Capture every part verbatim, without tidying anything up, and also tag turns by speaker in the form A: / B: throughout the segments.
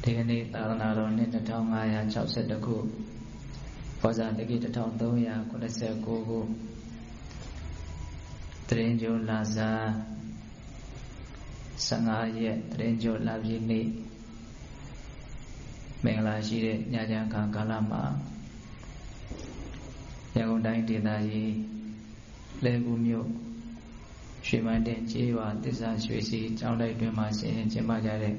A: ဒီကနေ့သာသနာတော်နှစ်တစ်ထောင်ငါးရာ၆၁ခုဘောဇာတက္ကိတစ်ထောင်သုံးရာခုနှစ်ကိုခုတရင်ကျိုးလာစာဆယ့်ငါးရက်တရင်ကျိုးလာပြည့်နေ့မင်္ဂလာရှိတဲ့ညချမ်းခါကာလမှာရန်ကုန်တိုင်းဒေသကြီးလဲကူမြို့ရွှေမန်းတင်ကျေးရွာသစ္စာရွှေစီကျောင်းတိုက်တွင်မှာဆင်ရင်ကျင်းပကြတဲ့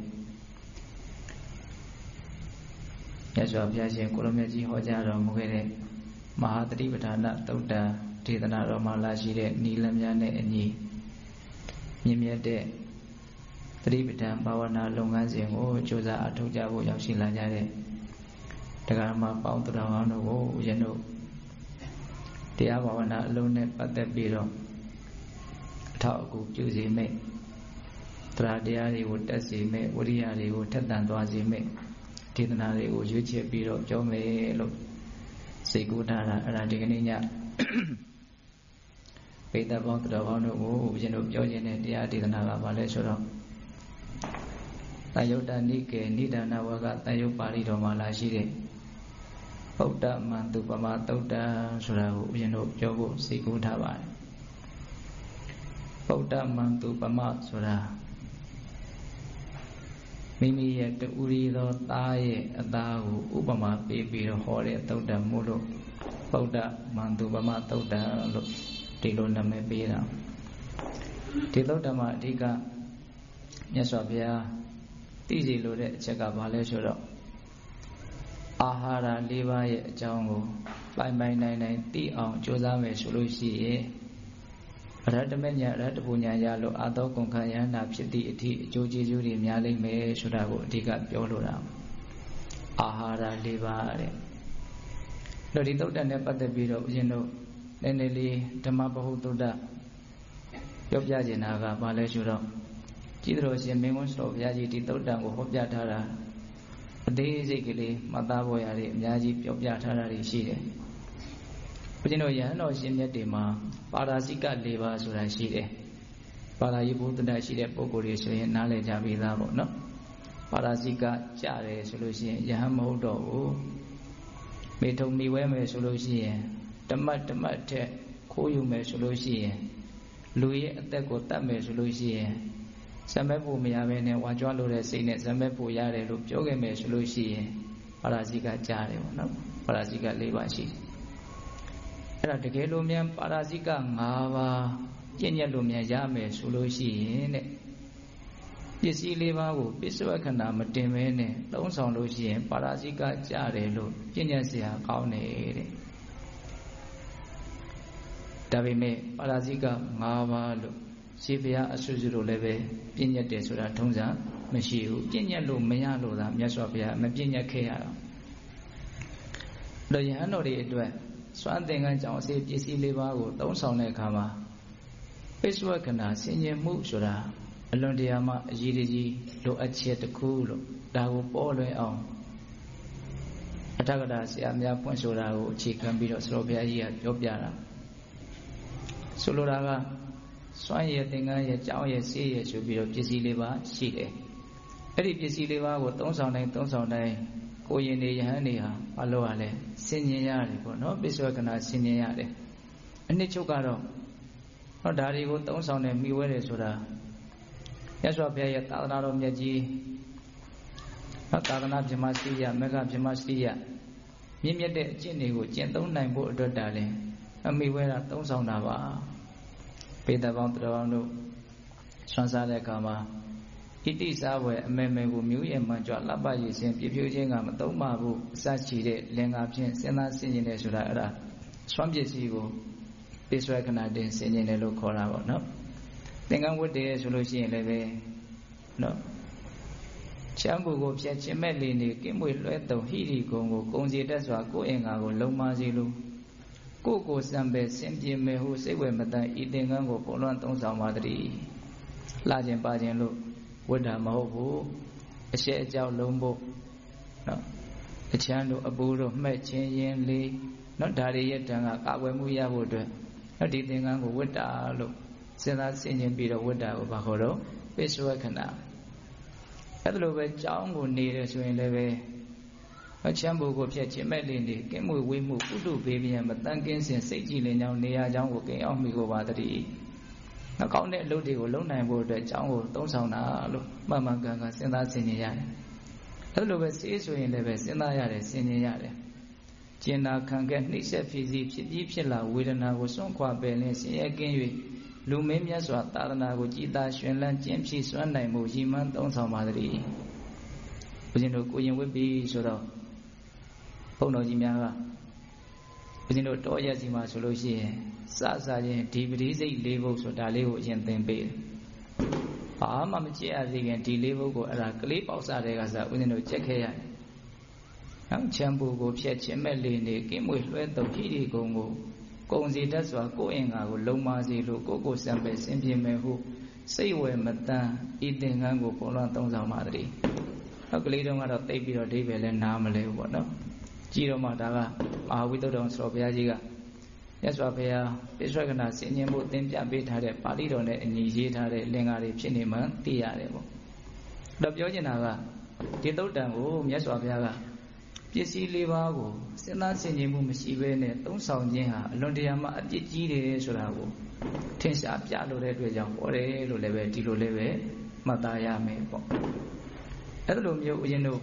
A: မြတ်စွာဘုရားရှင်ကိုရမကြီးဟောကြားတော်မူခဲ့တဲ့မဟာသတိပဋ္ဌာနသုတ်တံဒေသနာတော်မှာလာရှိတဲ့ဤလမ်းများနဲ့အညီမြင့်မြတ်တဲ့သတိပဋ္ဌာန်ဘာဝနာလုပ်ငန်းစဉ်ကိုကြိုးစားအထောက်ကြဖို့ရောက်ရှိလာကြတဲ့တရားမှာပေါင်းတော်ကောင်းတို့ကိုဦးဇင်းတို့တရားဘာဝနာအလုံးနဲ့ပတ်သက်ပြီးတော့အထောက်အကူပြုစေမယ့်တရားတရားတွေကိုတက်စေမယ့်ဝိရိယတွေကိုထက်သန်သွားစေမယ့်ဒေသနာတွေကိုရွေးချယ်ပြီးတော့ပြောမယ်လို့စိတ်ကူးထားတာအဲ့ဒါဒီကနေ့ညပိဋကပေါင်းတော်ကောင်းတို့ကိုဦးဇင်းတို့ပြောခြင်းတဲ့တရားဒေသနာကဘာလဲဆိုတော့တန်ယုတ်တနိကေနိဒာနဝကတန်ယုတ်ပါဠိတော်မှာလာရှိတဲ့ဗုဒ္ဓမန္တုပမသုတ်တံဆိုတာကိုဦးဇင်းတို့ပြောဖို့စိတ်ကူးထားပါတယ်ဗုဒ္ဓမန္တုပမဆိုတာမိမိရဲ့တူရီသောသားရဲ့အသားကိုဥပမာပေးပြီးတော့ဟောတဲ့သုတ်တံမို့လို့ဗုဒ္ဓမန္တုပမသုတ်တံလို့ဒီလိုနာမည်ပေးတာဒီသုတ်တံမှာအဓိကမြတ်စွာဘုရားသိစီလိုတဲ့အချက်ကဘာလဲဆိုတော့အာဟာရ၄ပါးရဲ့အကြောင်းကိုပိုင်ပိုင်နိုင်နိုင်သိအောင်ကြိုးစားမယ်ဆိုလို့ရှိရင်အရဟတမညာအရဟတပူညာရလို့အာသောကုန်ခံယန္တာဖြစ်သည့်အထိအကျိုးကျေးဇူးတွေများလိမ့်မယ်ဆိုတာကိုအဓိကပြောလိုတာအာဟာရ၄ပါးတဲ့လို့ဒီသုတ်တံနဲ့ပတ်သက်ပြီးတော့ဦးဇင်းတို့နည်းနည်းလေးဓမ္မပဟုသုတ္တပြောပြချင်တာကဘာလဲဆိုတော့ကြည်တော်ရှင်မင်းဝန်းတော်ဘုရားကြီးဒီသုတ်တံကိုဟောပြထားတာအသေးစိတ်ကလေးမှတ်သားဖို့ရတဲ့အများကြီးပြောပြထားတာတွေရှိတယ်ဦးဇင်းတို့ယဟန်တော်ရှင်မြတ်တွေမှာပါရာဇိက၄ပါးဆိုတာရှိတယ်ပါရာယိဘုဒ္ဓရှိတဲ့ပုဂ္ဂိုလ်တွေဆိုရင်နားလည်ကြပြီးသားပေါ့နော်ပါရာဇိကကြတယ်ဆိုလို့ရှိရင်ယဟန်မဟုတ်တော့ဘူးမေထုံမိဝဲမယ်ဆိုလို့ရှိရင်ဓမ္မဓမ္မထက်ခိုးယူမယ်ဆိုလို့ရှိရင်လူရဲ့အသက်ကိုတတ်မယ်ဆိုလို့ရှိရင်ဇမက်ဖို့မရဘဲနဲ့ဝါကြွားလို့တဲ့စိတ်နဲ့ဇမက်ဖို့ရတယ်လို့ပြောခဲ့မယ်ဆိုလို့ရှိရင်ပါရာဇိကကြားတယ်ပေါ့နော်ပါရာဇိက၄ပါးရှိတယ်အဲ့ဒါတကယ်လို့မြန်ပါရာဇိက၅ပါးပြည့်ညက်လို့မြန်ရမယ်ဆိုလို့ရှိရင်တဲ့ပစ္စည်း၄ပါးကိုပစ္စဝခဏမတင်မဲနဲ့သုံးဆောင်လို့ရှိရင်ပါရာဇိကကြားတယ်လို့ပြည့်ညက်เสียကောင်းတယ်တဲ့ဒါပေမဲ့ပါရာဇိက၅ပါးလို့ရှင်ဘုရားအဆွစုတို့လည်းပဲပြည့်ညက်တယ်ဆိုတာထုံးစံမရှိဘူးပြည့်ညက်လို့မရလို့သာမြတ်စွာဘုရားမပြည့်ညက်ခဲ့ရတော့လို့ယဟန်တော်တွေအတွက်စွမ်းသင်္ကန်းကြောင့်အစေပစ္စည်းလေးပါးကိုသုံးဆောင်တဲ့အခါမှာပိဿဝကနာဆင်ញင်မှုဆိုတာအလွန်တရာမှအရေးကြီးလိုအပ်ချက်တစ်ခုလို့ဒါကိုပေါ်လွင်အောင်အထက်ကတာဆရာများဖွင့်ဆိုတာကိုအခြေခံပြီးတော့ဆရာဘုရားကြီးကပြောပြတာဆိုလိုတာကစွမ်းရည်သင်္ကန်းရဲ့ကြောင်းရဲ့ဆေးရဲ့ဆိုပြီးတော့ပစ္စည်းလေးပါရှိတယ်အဲ့ဒီပစ္စည်းလေးပါကိုသုံးဆောင်တိုင်းသုံးဆောင်တိုင်းကိုရင်နေယဟန်နေဟာဘာလို့ ਆ လဲဆင်ញင်ရတယ်ပေါ့နော်ပိဿဝကနာဆင်ញင်ရတယ်အနှစ်ချုပ်ကတော့ဟောဒါတွေကိုသုံးဆောင်တယ်မိဝဲတယ်ဆိုတာမြတ်စွာဘုရားရဲ့သာသနာတော်မြတ်ကြီးဟောသာသနာဗြဟ္မစရိယမေဃဗြဟ္မစရိယမြင့်မြတ်တဲ့အကျင့်တွေကိုကျင့်သုံးနိုင်ဖို့အတွက်တာလဲအမိဝဲတာသုံးဆောင်တာပါပေတပေါင်းတော်အောင်တို့ဆွမ်းစားတဲ့အခါမှာဣတိစားဝယ်အမေမေကိုမြူးရဲ့မှန်ကြွလှပရည်စင်ပြဖြိုးခြင်းကမသုံးပါဘူးအစချီတဲ့လင်္ကာဖြင့်စဉ်းစားဆင်ခြင်တယ်ဆိုတာအဲ့ဒါဆွမ်းပစ္စည်းကိုပိစွဲခဏတင်ဆင်ခြင်တယ်လို့ခေါ်တာပေါ့နော်သင်္ကန်းဝတ်တယ်ဆိုလို့ရှိရင်လည်းပဲနော်ချမ်းပူကိုဖြတ်ခြင်းမဲ့လေနေကင်းမွေလွဲတုံဟိရိကုံကိုကုံစီတက်စွာကိုယ်အင်္ဂါကိုလုံမစီလို့ကိုကိုစံပဲစင်ပြေမယ်ဟုစိတ်ဝယ်မတန်ဤသင်္ကန်းကိုပုံလွှမ်းသုံးဆောင်ပါတည်းလှခြင်းပါခြင်းလို့ဝိဒါမဟုတ်ဘူးအရှက်အကြောက်လုံးဖို့နော်အချမ်းတို့အပူတို့မှဲ့ခြင်းရင်လေးနော်ဒါတွေရဲ့တန်ကကာကွယ်မှုရဖို့အတွက်နော်ဒီသင်္ကန်းကိုဝိဒါလို့စဉ်းစားဆင်ခြင်ပြီးတော့ဝိဒါကိုဘာခေါ်တော့ပိဿဝခဏအဲ့ဒါလိုပဲကြောင်းကိုနေတယ်ဆိုရင်လည်းပဲအချမ်းဘူကိုဖြတ်ခြင်းမဲ့လင်းနေကင်းမွေဝေးမှုကုတုဘေးပြန်မတန်ကင်းစင်စိတ်ကြည်လင်ကြောင်းနေရာကြောင်းကိုကိန်းအောင်မိကိုပါတည်းနှကောင်းတဲ့အလုပ်တွေကိုလုပ်နိုင်ဖို့အတွက်ကြောင်းကိုသုံးဆောင်တာလို့မှန်မှန်ကန်ကန်စဉ်းစားဆင်ခြင်ရတယ်အဲ့လိုပဲစေးဆိုရင်လည်းပဲစဉ်းစားရတယ်ဆင်ခြင်ရတယ်ကျင်နာခံခဲ့နှိမ့်ဆက်ဖြစ်စီဖြစ်ပြီးဖြစ်လာဝေဒနာကိုစွန့်ခွာပယ်လင်းဆင်းရဲကင်း၍လူမင်းမြတ်စွာသာသနာကိုကြည်သာရှင်လန်းကျင့်ဖြည့်စွမ်းနိုင်မှုရည်မှန်းသုံးဆောင်ပါတည်းဘုရင်တို့ကိုရင်ဝိပ္ပိဆိုတော့ဘုန်းတော်ကြီးများကဘုရင်တို့တောရက်စီမှာဆိုလို့ရှိရင်စစချင်းဒီပရိစိတ်လေးဘုတ်ဆိုတာလေးကိုအရင်သင်ပေးတယ်ဘာမှမကြည့်ရသေးခင်ဒီလေးဘုတ်ကိုအဲ့ဒါကလေးပေါက်စားတဲ့ကစားဦးဇင်းတို့ကြက်ခဲ့ရတယ်နော်ချမ်းပူကိုဖြတ်ခြင်းမဲ့လေးနေကင်းမွေလွှဲတော့ဖြီးဒီကုံကိုကုံစီတတ်စွာကိုယ်အင်္ဂါကိုလုံမာစီလို့ကိုကိုစံပဲဆင်ပြေမယ်ဟုစိတ်ဝယ်မတန်းဤသင်္ကန်းကိုပုံလွှမ်းသုံးဆောင်ပါတည်းနောက်ကလေးတုန်းကတော့တိတ်ပြီးတော့ဒိဗယ်လဲနားမလဲဘူးပေါ့နော်ကြည့်တော့မှဒါကမဟာဝိသုဒ္ဓံဆိုဘုရားကြီးကမြတ်စွာဘုရားပိဿဝကနာဆင်ញင်မှုသင်ပြပေးထားတဲ့ပါဠိတော်နဲ့အညီရေးထားတဲ့လင်္ကာတွေဖြစ်နေမှသိရတယ်ပေါ့တော့ပြောချင်တာကဒီသုဒ္ဓံကိုမြတ်စွာဘုရားကပစ္စည်းလေးပါးကိုစဉ်းစားဆင်ခြင်မှုမရှိဘဲနဲ့သုံးဆောင်ခြင်းဟာအလွန်တရာမှအပြစ်ကြီးတယ်ဆိုတာကိုထင်ရှားပြလို့တဲ့အတွက်ကြောင့်ဟောတယ်လို့လည်းပဲဒီလိုလည်းပဲမှတ်သားရမယ်ပေါ့အဲ့လိုမျိုးဦးဇင်းတို့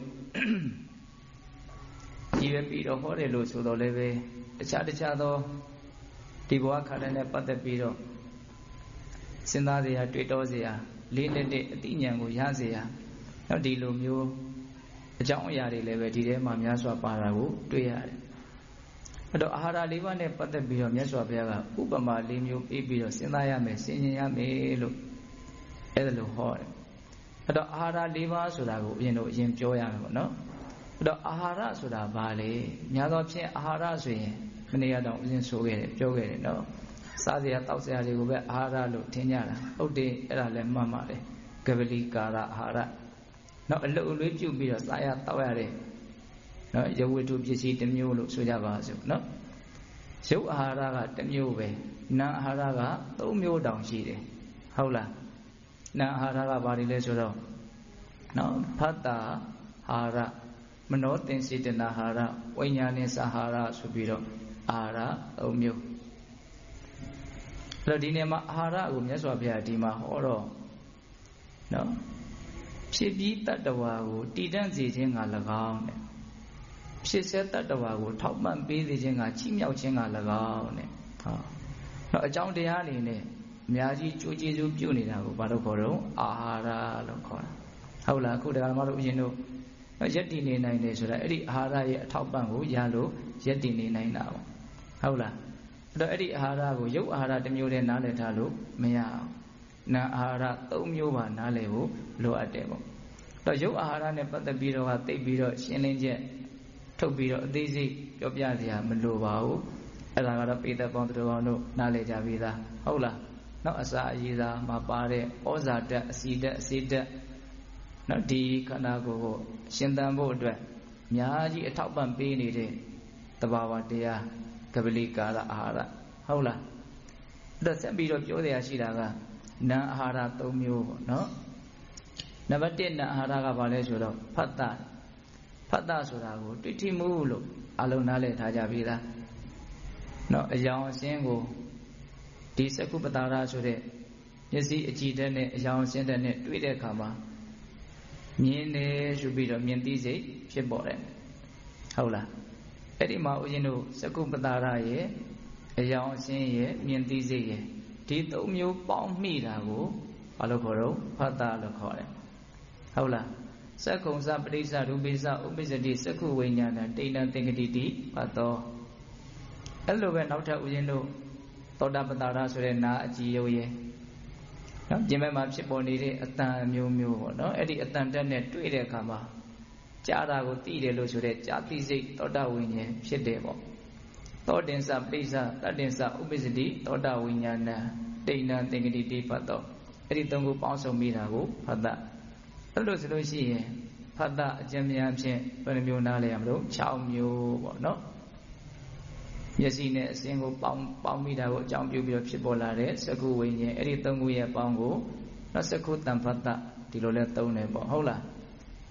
A: ကြည်ပဲပြီးတော့ဟောတယ်လို့ဆိုတော့လည်းပဲတခြားတခြားသောဒီဘဝခါတိုင်းနဲ့ပတ်သက်ပြီးတော့စဉ်းစားစရာတွေးတောစရာလေးလက်တဲ့အသိဉာဏ်ကိုရစေရနောက်ဒီလိုမျိုးအကြောင်းအရာတွေလည်းပဲဒီထဲမှာများစွာပါတာကိုတွေ့ရတယ်အဲ့တော့အာဟာရလေးပါးနဲ့ပတ်သက်ပြီးတော့မြတ်စွာဘုရားကဥပမာလေးမျိုးပေးပြီးတော့စဉ်းစားရမယ်ဆင်ခြင်ရမယ်လို့အဲ့ဒါလိုဟောတယ်အဲ့တော့အာဟာရလေးပါးဆိုတာကိုအရင်တို့အရင်ပြောရမယ်ပေါ့နော်အဲ့တော့အာဟာရဆိုတာဘာလဲများသောဖြင့်အာဟာရဆိုရင်မနေ့ကတော့အရင်ဆိုခဲ့တယ်ပြောခဲ့တယ်နော်စားစရာတောက်စရာတွေကိုပဲအာဟာရလို့ထင်ကြတာဟုတ်တယ်အဲ့ဒါလည်းမှတ်ပါတယ်ကပလီကာရအာဟာရနော်အလုတ်အလွေးပြုတ်ပြီးတော့စားရတောက်ရတဲ့နော်ရဝတ္ထုပစ္စည်းတစ်မျိုးလို့ဆိုကြပါစို့နော်ရုပ်အာဟာရကတစ်မျိုးပဲနာမ်အာဟာရကသုံးမျိုးတောင်ရှိတယ်ဟုတ်လားနာမ်အာဟာရကဘာတွေလဲဆိုတော့နော်ဖတ်တာအာဟာရမနောတင်စေတနာအာဟာရဝိညာဉ်နဲ့စာအာဟာရဆိုပြီးတော့အာဟာရသုံးမျိုးအဲ့တော့ဒီနေရာမှာအာဟာရကိုမြတ်စွာဘုရားဒီမှာဟောတော့နော်ဖြစ်ပြီးတတ္တဝါကိုတည်တံ့စေခြင်းက၎င်းတဲ့ဖြစ်စေတတ္တဝါကိုထောက်ပံ့ပေးစေခြင်းကချီးမြှောက်ခြင်းက၎င်းတဲ့ဟောတော့အကြောင်းတရားအနေနဲ့အများကြီးကြိုးကျေးဇူးပြုနေတာကိုဘာလို့ခေါ်တော့အာဟာရလို့ခေါ်တာဟုတ်လားအခုတရားဓမ္မတို့အရင်တို့ရက်တည်နေနိုင်တယ်ဆိုတာအဲ့ဒီအာဟာရရဲ့အထောက်ပံ့ကိုရလို့ရက်တည်နေနိုင်တာပေါ့ဟုတ်လားအဲ့တော့အဲ့ဒီအာဟာရကိုရုပ်အာဟာရတစ်မျိုးတည်းနားလည်ထားလို့မရအောင်နာအာဟာရသုံးမျိုးပါနားလည်ဖို့လိုအပ်တယ်ပေါ့တော့ရုပ်အာဟာရနဲ့ပတ်သက်ပြီးတော့ကသိပြီးတော့ရှင်းလင်းချက်ထုတ်ပြီးတော့အသေးစိတ်ပြောပြစရာမလိုပါဘူးအဲ့ဒါကတော့ပေသက်ပေါင်းသူတော်ကောင်းတို့နားလည်ကြပြီသားဟုတ်လားနောက်အစာအရည်သာမှာပါတဲ့ဩဇာဓာတ်အစီဓာတ်အစေဓာတ်နော်ဒီခန္ဓာကိုယ်ကိုရှင်သန်ဖို့အတွက်အများကြီးအထောက်ပံ့ပေးနေတဲ့တဘာဝတရားကပလီကာရအာဟာရဟုတ်လားအဲ့တော့ဆက်ပြီးတော့ပြောစရာရှိတာကနာမ်အာဟာရသုံးမျိုးပေါ့နော်နံပါတ်တစ်နာမ်အာဟာရကဘာလဲဆိုတော့ဖတ်တာဖတ်တာဆိုတာကိုတွေ့ထိမှုလို့အလုံးနားလည်ထားကြပြီလားနော်အယောင်အစင်းကိုဒီစကုပ္ပတာရဆိုတဲ့မျက်စိအကြည့်တဲ့နဲ့အယောင်အစင်းတဲ့နဲ့တွေ့တဲ့အခါမှာမြင်တယ်ဆိုပြီးတော့မြင်သိစိတ်ဖြစ်ပေါ်တယ်ဟုတ်လားအဲ့ဒီမှာဦးဇင်းတို့စကုပ္ပတာရရဲ့အယောင်အစင်းရဲ့မြင်သိစိတ်ရဲ့ဒီသုံးမျိုးပေါင်းမိတာကိုဘာလို့ခေါ်တော့ဖတ်တာလို့ခေါ်တယ်ဟုတ်လားစက္ကုံစပရိစ္ဆရူပိစ္ဆဥပ္ပစ္စတိစက္ခုဝိညာဏတိဏသင်္ကတိတိပတ်တော်အဲ့လိုပဲနောက်ထပ်ဦးဇင်းတို့သောတာပတ္တရာဆိုတဲ့နာအကြည်ရုပ်ရဲ့နော်ပြင်မဲ့မှာဖြစ်ပေါ်နေတဲ့အတန်မျိုးမျိုးပေါ့နော်အဲ့ဒီအတန်တက်နဲ့တွေ့တဲ့အခါမှာကြားတာကိုသိတယ်လို့ဆိုတဲ့ကြာတိစိတ်သောတာဝိညာဉ်ဖြစ်တယ်ပေါ့သောတင်္စပိစ္ဆတတ္တင်္စဥပ္ပစ္စတိသောတာဝိညာဏတိဏသင်္ကတိတိပတ်တော်အဲ့ဒီသုံးခုပေါင်းစုံမိတာကိုဖတ်တာအဲ့လိုဆိုလို့ရှိရင်ဖတ်တာအကျဉ်းများဖြင့်ဘယ်နှမျိုးနားလဲရမလို့၆မျိုးပေါ့နော်မျက်စိနဲ့အစင်းကိုပေါင်းပေါင်းမိတာကိုအကြောင်းပြုပြီးတော့ဖြစ်ပေါ်လာတဲ့စကုဝိညာဉ်အဲ့ဒီသုံးခုရဲ့ပေါင်းကိုနော်စကုတံဖတ်တာဒီလိုလဲသုံးတယ်ပေါ့ဟုတ်လား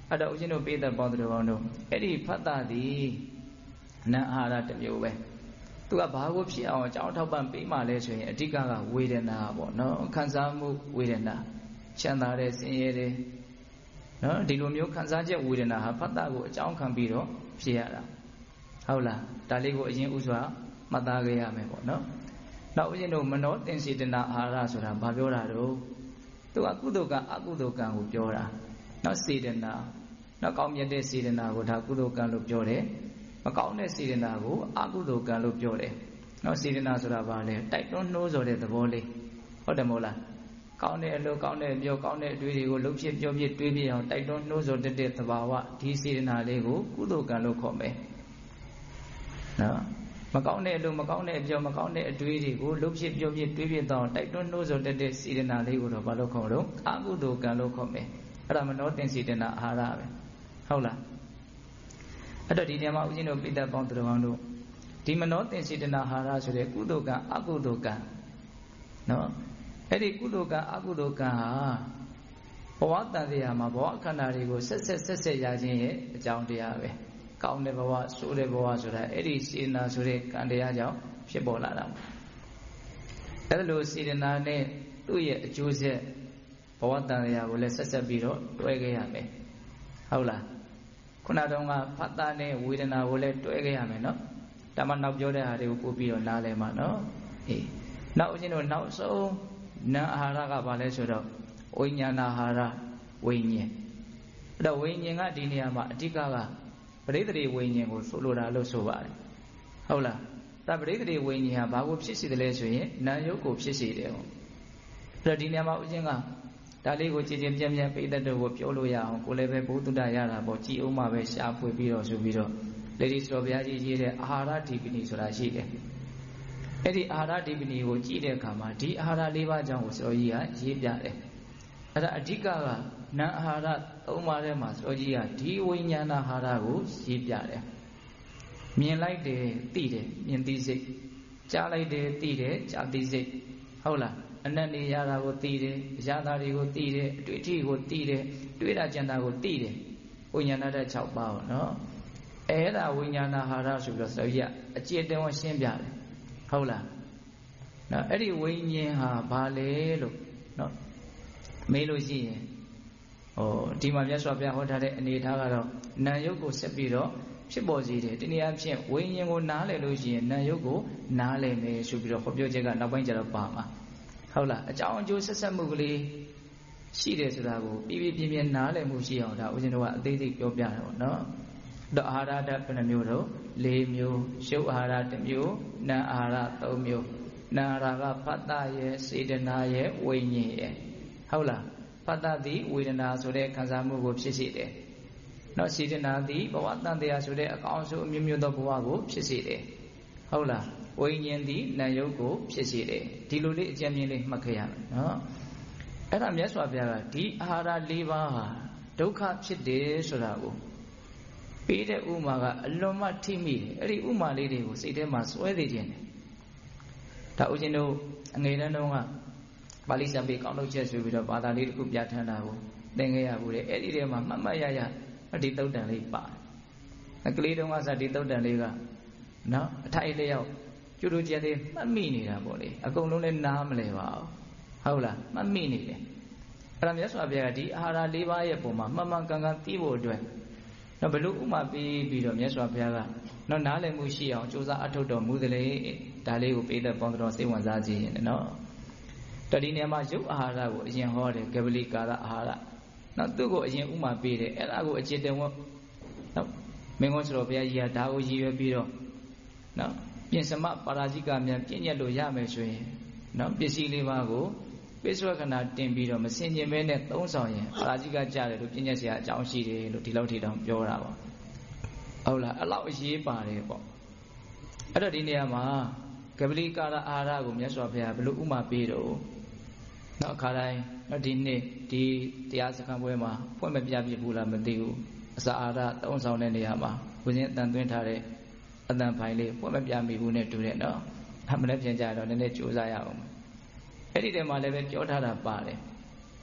A: အဲ့တော့ဦးဇင်းတို့ပိဋကပေါင်းတော်ကောင်းတို့အဲ့ဒီဖတ်တာဒီနာအာဟာရတစ်မျိုးပဲသူကဘာကိုဖြစ်အောင်အကြောင်းထောက်ပံ့ပေးမှလဲဆိုရင်အဓိကကဝေဒနာပေါ့နော်ခံစားမှုဝေဒနာချမ်းသာတဲ့ဆင်းရဲတဲ့နော်ဒီလိုမျိုးခံစားချက်ဝေဒနာဟာဖတ်တာကိုအကြောင်းခံပြီးတော့ဖြစ်ရတာဟုတ်လားဒါလေးကိုအရင်ဥစွာမှတ်သားခဲ့ရမယ်ပေါ့နော်နောက်ဦးဇင်းတို့မနောသင်္စေတနာအာဟာရဆိုတာဘာပြောတာတော့သူကကုသိုလ်ကံအကုသိုလ်ကံကိုပြောတာနောက်စေတနာနောက်ကောင်းမြတ်တဲ့စေတနာကိုဒါကုသိုလ်ကံလို့ပြောတယ်မကောင်းတဲ့စေတနာကိုအကုသိုလ်ကံလို့ပြောတယ်နောက်စေတနာဆိုတာဘာလဲတိုက်တွန်းနှိုးဆော်တဲ့သဘောလေးဟုတ်တယ်မဟုတ်လားကောင်းတဲ့အလုပ်ကောင်းတဲ့အပြောကောင်းတဲ့အတွေ့တွေကိုလှုပ်ဖြစ်ပြောဖြစ်တွေးပြအောင်တိုက်တွန်းနှိုးဆော်တတ်တဲ့သဘာဝဒီစေတနာလေးကိုကုသိုလ်ကံလို့ခေါ်မယ်နော်မကောင်းတဲ့အလုပ်မကောင်းတဲ့အပြောမကောင်းတဲ့အတွေ့တွေကိုလှုပ်ဖြစ်ပြောဖြစ်တွေးပြတော့တိုက်တွန်းနှိုးဆော်တတ်တဲ့စေတနာလေးကိုတော့ဘာလို့ခေါ်လို့အကုသိုလ်ကံလို့ခေါ်မယ်အဲ့ဒါမနောသင်္စေတနာအာဟာရပဲဟုတ်လားအဲ့တော့ဒီနေရာမှာဦးဇင်းတို့ပိဋကပေါင်းသူတော်ကောင်းတို့ဒီမနောသင်္စေတနာအာဟာရဆိုတဲ့ကုသိုလ်ကံအကုသိုလ်ကံနော်အဲ့ဒီကုသိုလ်ကံအကုသိုလ်ကံဟာဘဝတန်တရားမှာဘဝခန္ဓာတွေကိုဆက်ဆက်ဆက်ဆက်ရခြင်းရဲ့အကြောင်းတရားပဲကောင်းတဲ့ဘဝဆိုးတဲ့ဘဝဆိုတာအဲ့ဒီစေတနာဆိုတဲ့ကံတရားကြောင့်ဖြစ်ပေါ်လာတာအဲ့လိုစေတနာနဲ့သူ့ရဲ့အကျိုးဆက်ဘဝတန်တရားကိုလည်းဆက်ဆက်ပြီးတော့တွဲခဲ့ရမယ်ဟုတ်လားခုနတုန်းကဖတ်တာနဲ့ဝေဒနာကိုလည်းတွဲခဲ့ရမယ်နော်ဒါမှနောက်ပြောတဲ့ဟာတွေကိုပို့ပြီးတော့နားလဲမှာနော်အေးနောက်ဦးဇင်းတို့နောက်ဆုံးနာအာဟာရကဘာလဲဆိုတော့ဝိညာဏအာဟာရဝိညာဉ်အဲ့တော့ဝိညာဉ်ကဒီနေရာမှာအဓိကကပရိသေဝိညာဉ်ကိုဆိုလိုတာလို့ဆိုပါတယ်ဟုတ်လားဒါပရိသေဝိညာဉ်ဟာဘာကိုဖြစ်စေတယ်လဲဆိုရင်နာယုတ်ကိုဖြစ်စေတယ်ဟုတ်အဲ့တော့ဒီနေရာမှာဦးဇင်းကဒါလေးကိုကြည်ကြည်ပြန့်ပြန့်ပိဋကတ်တို့ကိုပြောလို့ရအောင်ကိုလည်းပဲဘုဒ္ဓတရတာပေါ့ကြည်အောင်မှပဲရှားဖွေပြီးတော့ဆိုပြီးတော့လေဒီဆိုတော်ဘုရားကြီးရေးတဲ့အာဟာရဒီပဏိဆိုတာရှိတယ်အဲ့ဒီအာဟာရဒီပဏိကိုကြည့်တဲ့အခါမှာဒီအာဟာရ၄ပါးအကြောင်းကိုဆိုတော်ကြီးကရေးပြတယ်အဲ့ဒါအဓိကကနာအာဟာရသုံးပါးထဲမှာဆိုတော်ကြီးကဒီဝိညာဏအာဟာရကိုရေးပြတယ်မြင်လိုက်တယ်သိတယ်မြင်သိစိတ်ကြားလိုက်တယ်သိတယ်ကြားသိစိတ်ဟုတ်လားအနတ်နေရတာကိုသိတယ်အရာသားတွေကိုသိတယ်အတွေ့အထိကိုသိတယ်တွေ့တာကြံတာကိုသိတယ်ဝိညာဏတဲ့၆ပါးပေါ့နော်အဲ့ဒါဝိညာဏဟာရဆိုပြီးတော့ဆိုရအကျင့်တဝရှင်းပြတယ်ဟုတ်လားနော်အဲ့ဒီဝိညာဉ်ဟာဘာလဲလို့နော်မေးလို့ရှိရင်ဟိုဒီမှာမြတ်စွာဘုရားဟောထားတဲ့အနေထားကတော့နာယုတ်ကိုဆက်ပြီးတော့ဖြစ်ပေါ်စေတယ်တနည်းအားဖြင့်ဝိညာဉ်ကိုနားလည်လို့ရှိရင်နာယုတ်ကိုနားလည်မယ်ဆိုပြီးတော့ဟောပြောချက်ကနောက်ပိုင်းကျတော့ပါမှာဟုတ်လားအကြောင်းအကျိုးဆက်ဆက်မှုကလေးရှိတယ်ဆိုတာကိုပြပြပြင်းပြင်းနားလည်မှုရှိအောင်ဒါဦးဇင်းတို့ကအသေးစိတ်ပြောပြတယ်ပေါ့နော်တော့အာဟာရဓာတ်ဘယ်နှမျိုးတော့၄မျိုးရှုပ်အာဟာရတစ်မျိုးနာအာဟာရ၃မျိုးနာအာဟာရကဖတ်တာရဲ့စေတနာရဲ့ဝိညာဉ်ရဲ့ဟုတ်လားဖတ်တာသည်ဝေဒနာဆိုတဲ့ခံစားမှုကိုဖြစ်စေတယ်နော်စေတနာသည်ဘဝတန်တရားဆိုတဲ့အကောင်းဆုံးအမျိုးမျိုးသောဘဝကိုဖြစ်စေတယ်ဟုတ်လားဝိညာဉ်သည်နာယုတ်ကိုဖြစ်စေတယ်ဒီလိုလေးအကျဉ်းမြင်လေးမှတ်ခဲ့ရမယ်နော်အဲ့ဒါမြတ်စွာဘုရားကဒီအာဟာရ၄ပါးဟာဒုက္ခဖြစ်တယ်ဆိုတာကိုပေးတဲ့ဥမာကအလွန်မှထိမိတယ်အဲ့ဒီဥမာလေးတွေကိုစိတ်ထဲမှာစွဲသိခြင်းတယ်ဒါဦးဇင်းတို့အငယ်တန်းတုန်းကပါဠိစံပေကောင်းထုတ်ချက်ဆိုပြီးတော့ဘာသာလေးတစ်ခုပြဋ္ဌာန်းတာကိုသင်ခဲ့ရဘူးလေအဲ့ဒီထဲမှာမှတ်မှတ်ရရဒီသုတ်တန်လေးပါတယ်ကလေးတုန်းကစဒီသုတ်တန်လေးကနော်အထိုက်လျောက်ကျူတူကျဲသေးမှတ်မိနေတာပေါ့လေအကုန်လုံးလည်းနားမလဲပါဘူးဟုတ်လားမှတ်မိနေတယ်အဲ့ဒါမြတ်စွာဘုရားကဒီအာဟာရ၄ပါးရဲ့ပုံမှာမှန်မှန်ကန်ကန်သိဖို့အတွက်နော်ဘလို့ဥမာပေးပြီးတော့မြတ်စွာဘုရားကနော်နားလည်မှုရှိအောင်ကြိုးစားအထောက်တော်မူသလေဒါလေးကိုပေးတဲ့ပေါင်းတော်စိတ်ဝင်စားခြင်းနော်တတိနေမှာရုပ်အာဟာရကိုအရင်ဟောတယ်ကပလီကာရအာဟာရနော်သူ့ကိုအရင်ဥမာပေးတယ်အဲ့ဒါကိုအခြေတင်ဝတ်နော်မင်းကုန်းဆိုတော်ဘုရားကြီးကဒါကိုရည်ရွယ်ပြီးတော့နော်ပြင်စမပါရာဇိကမြန်ပြည့်ညက်လို့ရမယ်ဆိုရင်နော်ပစ္စည်းလေးပါးကိုပိဿဝကနာတင်ပြီးတော့မစင်ကျင်မဲနဲ့သုံးဆောင်ရင်ပါရာဇိကကြတယ်လို့ပြည့်ညက်စရာအကြောင်းရှိတယ်လို့ဒီလောက်ထိတောင်ပြောတာပေါ့ဟုတ်လားအဲ့လောက်အရေးပါတယ်ပေါ့အဲ့တော့ဒီနေရာမှာကပလီကာရအာဟာရကိုမြတ်စွာဘုရားဘယ်လိုဥမာပေးတော့နော်အခါတိုင်းနော်ဒီနေ့ဒီတရားစခန်းပွဲမှာဖွင့်မပြပြဘူးလားမသိဘူးအစာအာဟာရသုံးဆောင်တဲ့နေရာမှာကိုချင်းအတန်သွင်းထားတဲ့အတန်ဖိုင်လေးဖွင့်မပြမိဘူးနဲ့တူတယ်နော်အမှန်လည်းပြန်ကြတော့နည်းနည်းကြိုးစားရအောင်အဲ့ဒီတည်းမှာလည်းပဲပြောထားတာပါတယ်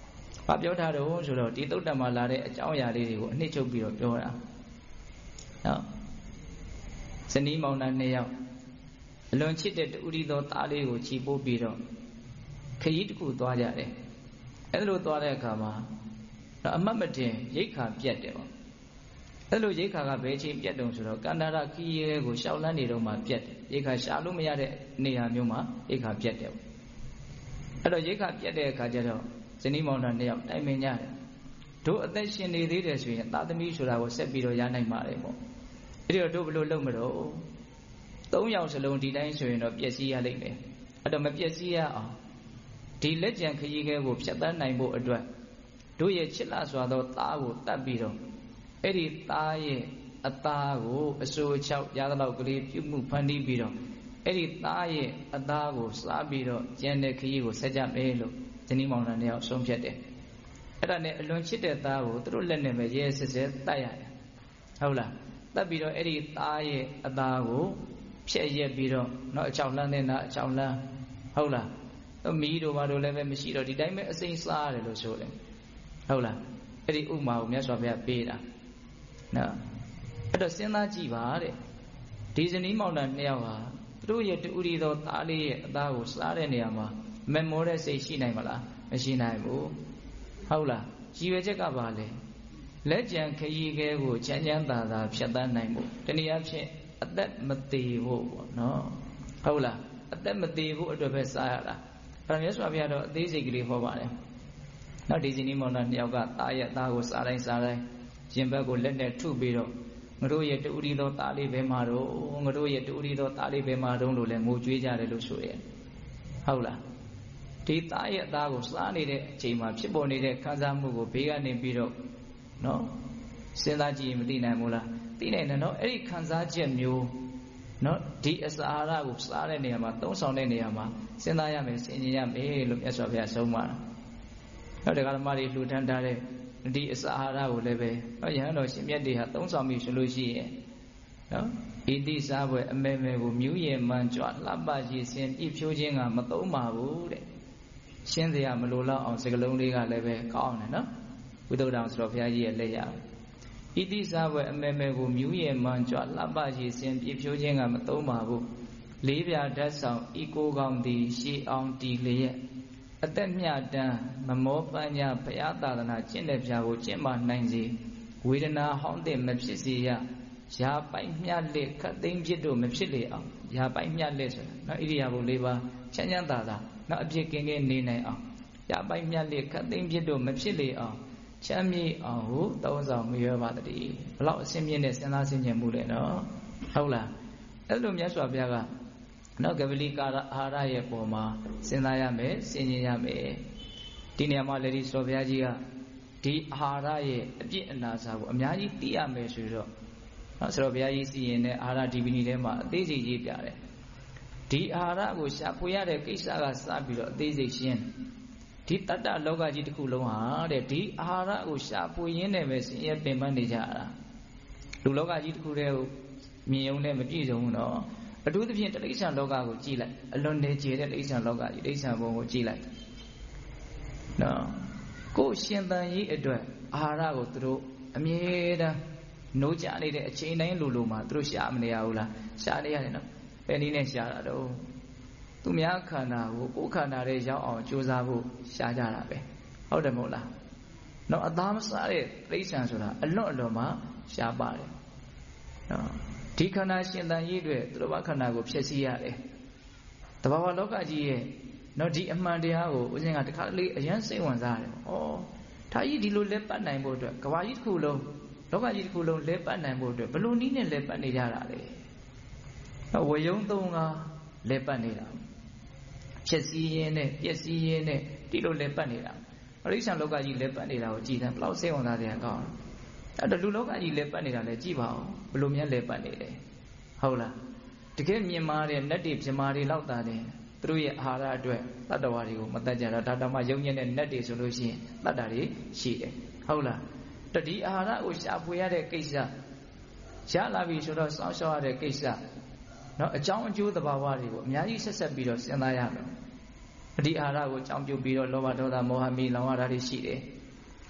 A: ဘာပြောထားတော့ဆိုတော့ဒီသုတ်တံမှာလာတဲ့အကြောင်းအရာလေးတွေကိုအနှစ်ချုပ်ပြီးတော့ပြောတာနော်ဇနီးမောင်နှံနှစ်ယောက်အလွန်ချစ်တဲ့တူရီသောသားလေးကိုချီပိုးပြီးတော့ခရီးတစ်ခုသွားကြတယ်အဲ့လိုသွားတဲ့အခါမှာအမတ်မတင်ရိတ်ခါပြတ်တယ်ပေါ့အဲ့လိုရိတ်ခါကဘယ်ချိန်ပြတ်တုံဆိုတော့ကန္တာရခီးရဲကိုရှောက်လန်းနေတော့မှပြတ်တယ်ရိတ်ခါရှာလို့မရတဲ့နေရာမျိုးမှာရိတ်ခါပြတ်တယ်ပေါ့အဲ့တော့ရိတ်ခါပြတ်တဲ့အခါကျတော့ဇနီးမောင်နှံနှစ်ယောက်တိုင်ပင်ကြတယ်တို့အသက်ရှင်နေသေးတယ်ဆိုရင်သာသမီဆိုတာကိုဆက်ပြီးတော့ရနိုင်ပါတယ်ပေါ့အဲ့ဒီတော့တို့ဘယ်လိုလုပ်မလို့သုံးယောက်စလုံးဒီတိုင်းဆိုရင်တော့ပျက်စီးရလိမ့်မယ်အဲ့တော့မပျက်စီးရအောင်ဒီလက်ကြံခရီးခဲကိုဖြတ်တန်းနိုင်ဖို့အတွက်တို့ရဲ့ချစ်လာစွာသောသားကိုတတ်ပြီးတော့အဲ့ဒီသားရဲ့အသားကိုအစိုးအချောက်ရသလောက်ကလေးပြုမှုဖန်တီးပြီးတော့အဲ့ဒီသားရဲ့အသားကိုစားပြီးတော့ကျန်တဲ့ခရီးကိုဆက်ကြမယ်လို့ဇနီးမောင်နှံတယောက်ဆုံးဖြတ်တယ်အဲ့ဒါနဲ့အလွန်ချစ်တဲ့သားကိုသူတို့လက်နဲ့ပဲရဲရဲစစ်စစ်တတ်ရတယ်ဟုတ်လားတတ်ပြီးတော့အဲ့ဒီသားရဲ့အသားကိုဖြည့်ရက်ပြီးတော့เนาะအချောက်လန်းတဲ့နာအချောက်လန်းဟုတ်လားမီးတို့ဘာတို့လည်းပဲမရှိတော့ဒီတိုင်းပဲအစိမ့်စားရတယ်လို့ဆိုတယ်ဟုတ်လားအဲ့ဒီဥမာကိုမြတ်စွာဘုရားပေးတာနော်အဲ့တော့စဉ်းစားကြည့်ပါတဲ့ဒီဇနီးမောင်နှံနှစ်ယောက်ဟာသူတို့ရဲ့တူရီသောသားလေးရဲ့အသားကိုစားတဲ့နေရာမှာမမောတဲ့စိတ်ရှိနိုင်မလားမရှိနိုင်ဘူးဟုတ်လားရည်ရွယ်ချက်ကပါလေလက်ကြံခရီးခဲကိုချမ်းချမ်းသာသာဖြတ်တန်းနိုင်ဖို့တနည်းအားဖြင့်အသက်မသေးဖို့ပေါ့နော်ဟုတ်လားအသက်မသေးဖို့အတွက်ပဲစားရတာအဲ့ဒါမြတ်စွာဘုရားတော့အသေးစိတ်ကလေးဟောပါတယ်နောက်ဒီဇနီးမောင်နှံနှစ်ယောက်ကသားရဲ့သားကိုစားတိုင်းစားတိုင်းရင်ဘက်ကိုလက်နဲ့ထုပြီးတော့ငါတို့ရဲ့တူရီသောသားလေးဘယ်မှာတော့ငါတို့ရဲ့တူရီသောသားလေးဘယ်မှာတော့လို့လည်းငိုကြွေးကြတယ်လို့ဆိုရဲဟုတ်လားဒီသားရဲ့သားကိုစားနေတဲ့အချိန်မှာဖြစ်ပေါ်နေတဲ့ခံစားမှုကိုဘေးကနေပြီးတော့နော်စဉ်းစားကြည့်ရင်မသိနိုင်ဘူးလားသိနိုင်တယ်နော်အဲ့ဒီခံစားချက်မျိုးနော်ဒီအစာအာဟာရကိုစားတဲ့နေရာမှာသုံးဆောင်တဲ့နေရာမှာစဉ်းစားရမယ်ဆင်ခြင်ရမယ်လို့မြတ်စွာဘုရားဆုံးမတာနောက်တခါဓမ္မတွေလှူဒန်းထားတဲ့ဒီအစာအာဟာရကိုလည်းပဲနော်ယဟန်တော်ရှင်မြတ်တွေဟာသုံးဆောင်ပြီဆိုလို့ရှိရင်နော်ဣတိစားပွဲအမဲမဲကိုမြူးရည်မှန်ကြွလှပရည်စင်ပြည့်ဖြိုးခြင်းကမသုံးပါဘူးတဲ့ရှင်းစရာမလိုတော့အောင်စကလုံးလေးကလည်းပဲကောင်းတယ်နော်ဝိသုဒ္ဓံဆိုတော့ဘုရားကြီးရဲ့လက်ရဣတိစားပွဲအမဲမဲကိုမြူးရည်မှန်ကြွလှပရည်စင်ပြည့်ဖြိုးခြင်းကမသုံးပါဘူးလေးပြဓာတ်ဆောင်ဤကိုကောင်းသည်ရှေးအောင်တည်လျက်အသက်မြတ်တမ်းမမောပညာဘုရားသာသနာကျင့်တဲ့ဖြာကိုကျင့်မနိုင်စေဝေဒနာဟောင်းတဲ့မဖြစ်စေရရာပိုက်မြတ်လက်ခတ်သိမ်းဖြစ်တို့မဖြစ်လေအောင်ရာပိုက်မြတ်လက်ဆိုတာနော်ဣရိယာပုလေးပါချမ်းချမ်းသာသာနော်အပြစ်ကင်းကင်းနေနိုင်အောင်ရာပိုက်မြတ်လက်ခတ်သိမ်းဖြစ်တို့မဖြစ်လေအောင်ချမ်းမြေ့အောင်ဟုသုံးဆောင်မရွယ်ပါတည်းဘလောက်အစင်းမြင့်တဲ့စဉ်းစားဆင်ခြင်မှုလဲနော်ဟုတ်လားအဲ့လိုမြတ်စွာဘုရားကနော်ကပလီကာအာဟာရရဲ့ပုံမှာစဉ်းစားရမယ်ဆင်ခြင်ရမယ်ဒီနေရာမှာလေဒီဆိုဘုရားကြီးကဒီအာဟာရရဲ့အပြစ်အနာစာကိုအများကြီးသိရမယ်ဆိုတော့နော်ဆိုတော့ဘုရားကြီးစီရင်တဲ့အာဟာရဒီပီနီထဲမှာအသေးစိတ်ရေးပြတယ်ဒီအာဟာရကိုရှာဖွေရတဲ့ကိစ္စကစပြီးတော့အသေးစိတ်ရှင်းဒီတတ္တလောကကြီးတစ်ခုလုံးဟာတဲ့ဒီအာဟာရကိုရှာဖွေရင်းနဲ့ပဲဆင်းရဲပင်ပန်းနေကြတာလူလောကကြီးတစ်ခုတည်းကိုမြင်ုံနဲ့မပြည့်စုံဘူးနော်အထူးသဖြင့်တိဋ္ဌာန်လောကကိုကြည့်လိုက်အလွန်နေကျတဲ့တိဋ္ဌာန်လောကကြီးတိဋ္ဌာန်ဘုံကိုကြည့်လိုက်နော်ကိုယ်ရှင်သန်ရေးအတွက်အာဟာရကိုသူတို့အမြဲတမ်းနိုးကြနေတဲ့အချိန်တိုင်းလိုလိုမှာသူတို့ရှာမနေရဘူးလားရှာနေရတယ်နော်ဘယ်နည်းနဲ့ရှာတာတော့သူများခန္ဓာကိုကိုယ်ခန္ဓာရဲ့ရောက်အောင်ကြိုးစားဖို့ရှာကြတာပဲဟုတ်တယ်မဟုတ်လားနော်အသားမစားတဲ့တိဋ္ဌာန်ဆိုတာအလွတ်အလွန်မှရှားပါတယ်နော်ဒီခန္ဓာရှင်သန်ရေးအတွက်သူတို့ဘာခန္ဓာကိုဖျက်ဆီးရတယ်တဘာဝလောကကြီးရဲ့နော်ဒီအမှန်တရားကိုဦးဇင်းကတခါလေးအရန်စိတ်ဝင်စားတယ်ဩဒါကြီးဒီလိုလဲပတ်နိုင်ဖို့အတွက်ကဘာကြီးတစ်ခုလုံးလောကကြီးတစ်ခုလုံးလဲပတ်နိုင်ဖို့အတွက်ဘလို့နည်းနဲ့လဲပတ်နေကြတာလေဝေယုံသုံးကလဲပတ်နေတာဖြက်စီးရင်းနဲ့ပျက်စီးရင်းနဲ့ဒီလိုလဲပတ်နေတာအရိစ္ဆန်လောကကြီးလဲပတ်နေတာကိုကြည်တယ်ဘလောက်စိတ်ဝင်စားတယ်ကောင်းအဲ့တော့လူလောကကြီးလဲပတ်နေတာလဲကြည်ပါဦးဘလို့များလဲပတ်နေလဲဟုတ်လားတကယ်မြင်မာတဲ့နတ်တွေပြမာတွေလောက်တာတယ်သူတို့ရဲ့အာဟာရအတွက်တတ္တဝါတွေကိုမတတ်ကြတာဒါတောင်မှယုံညံ့တဲ့နတ်တွေဆိုလို့ရှိရင်တတ်တာတွေရှိတယ်ဟုတ်လားတတိအာဟာရကိုရှာဖွေရတဲ့ကိစ္စရလာပြီဆိုတော့စောင့်ရှောက်ရတဲ့ကိစ္စနော်အကြောင်းအကျိုးသဘာဝတွေကိုအများကြီးဆက်ဆက်ပြီးတော့စဉ်းစားရမယ်အဒီအာဟာရကိုအကြောင်းပြုပြီးတော့လောဘဒေါသမောဟမိလောင်ရတာတွေရှိတယ်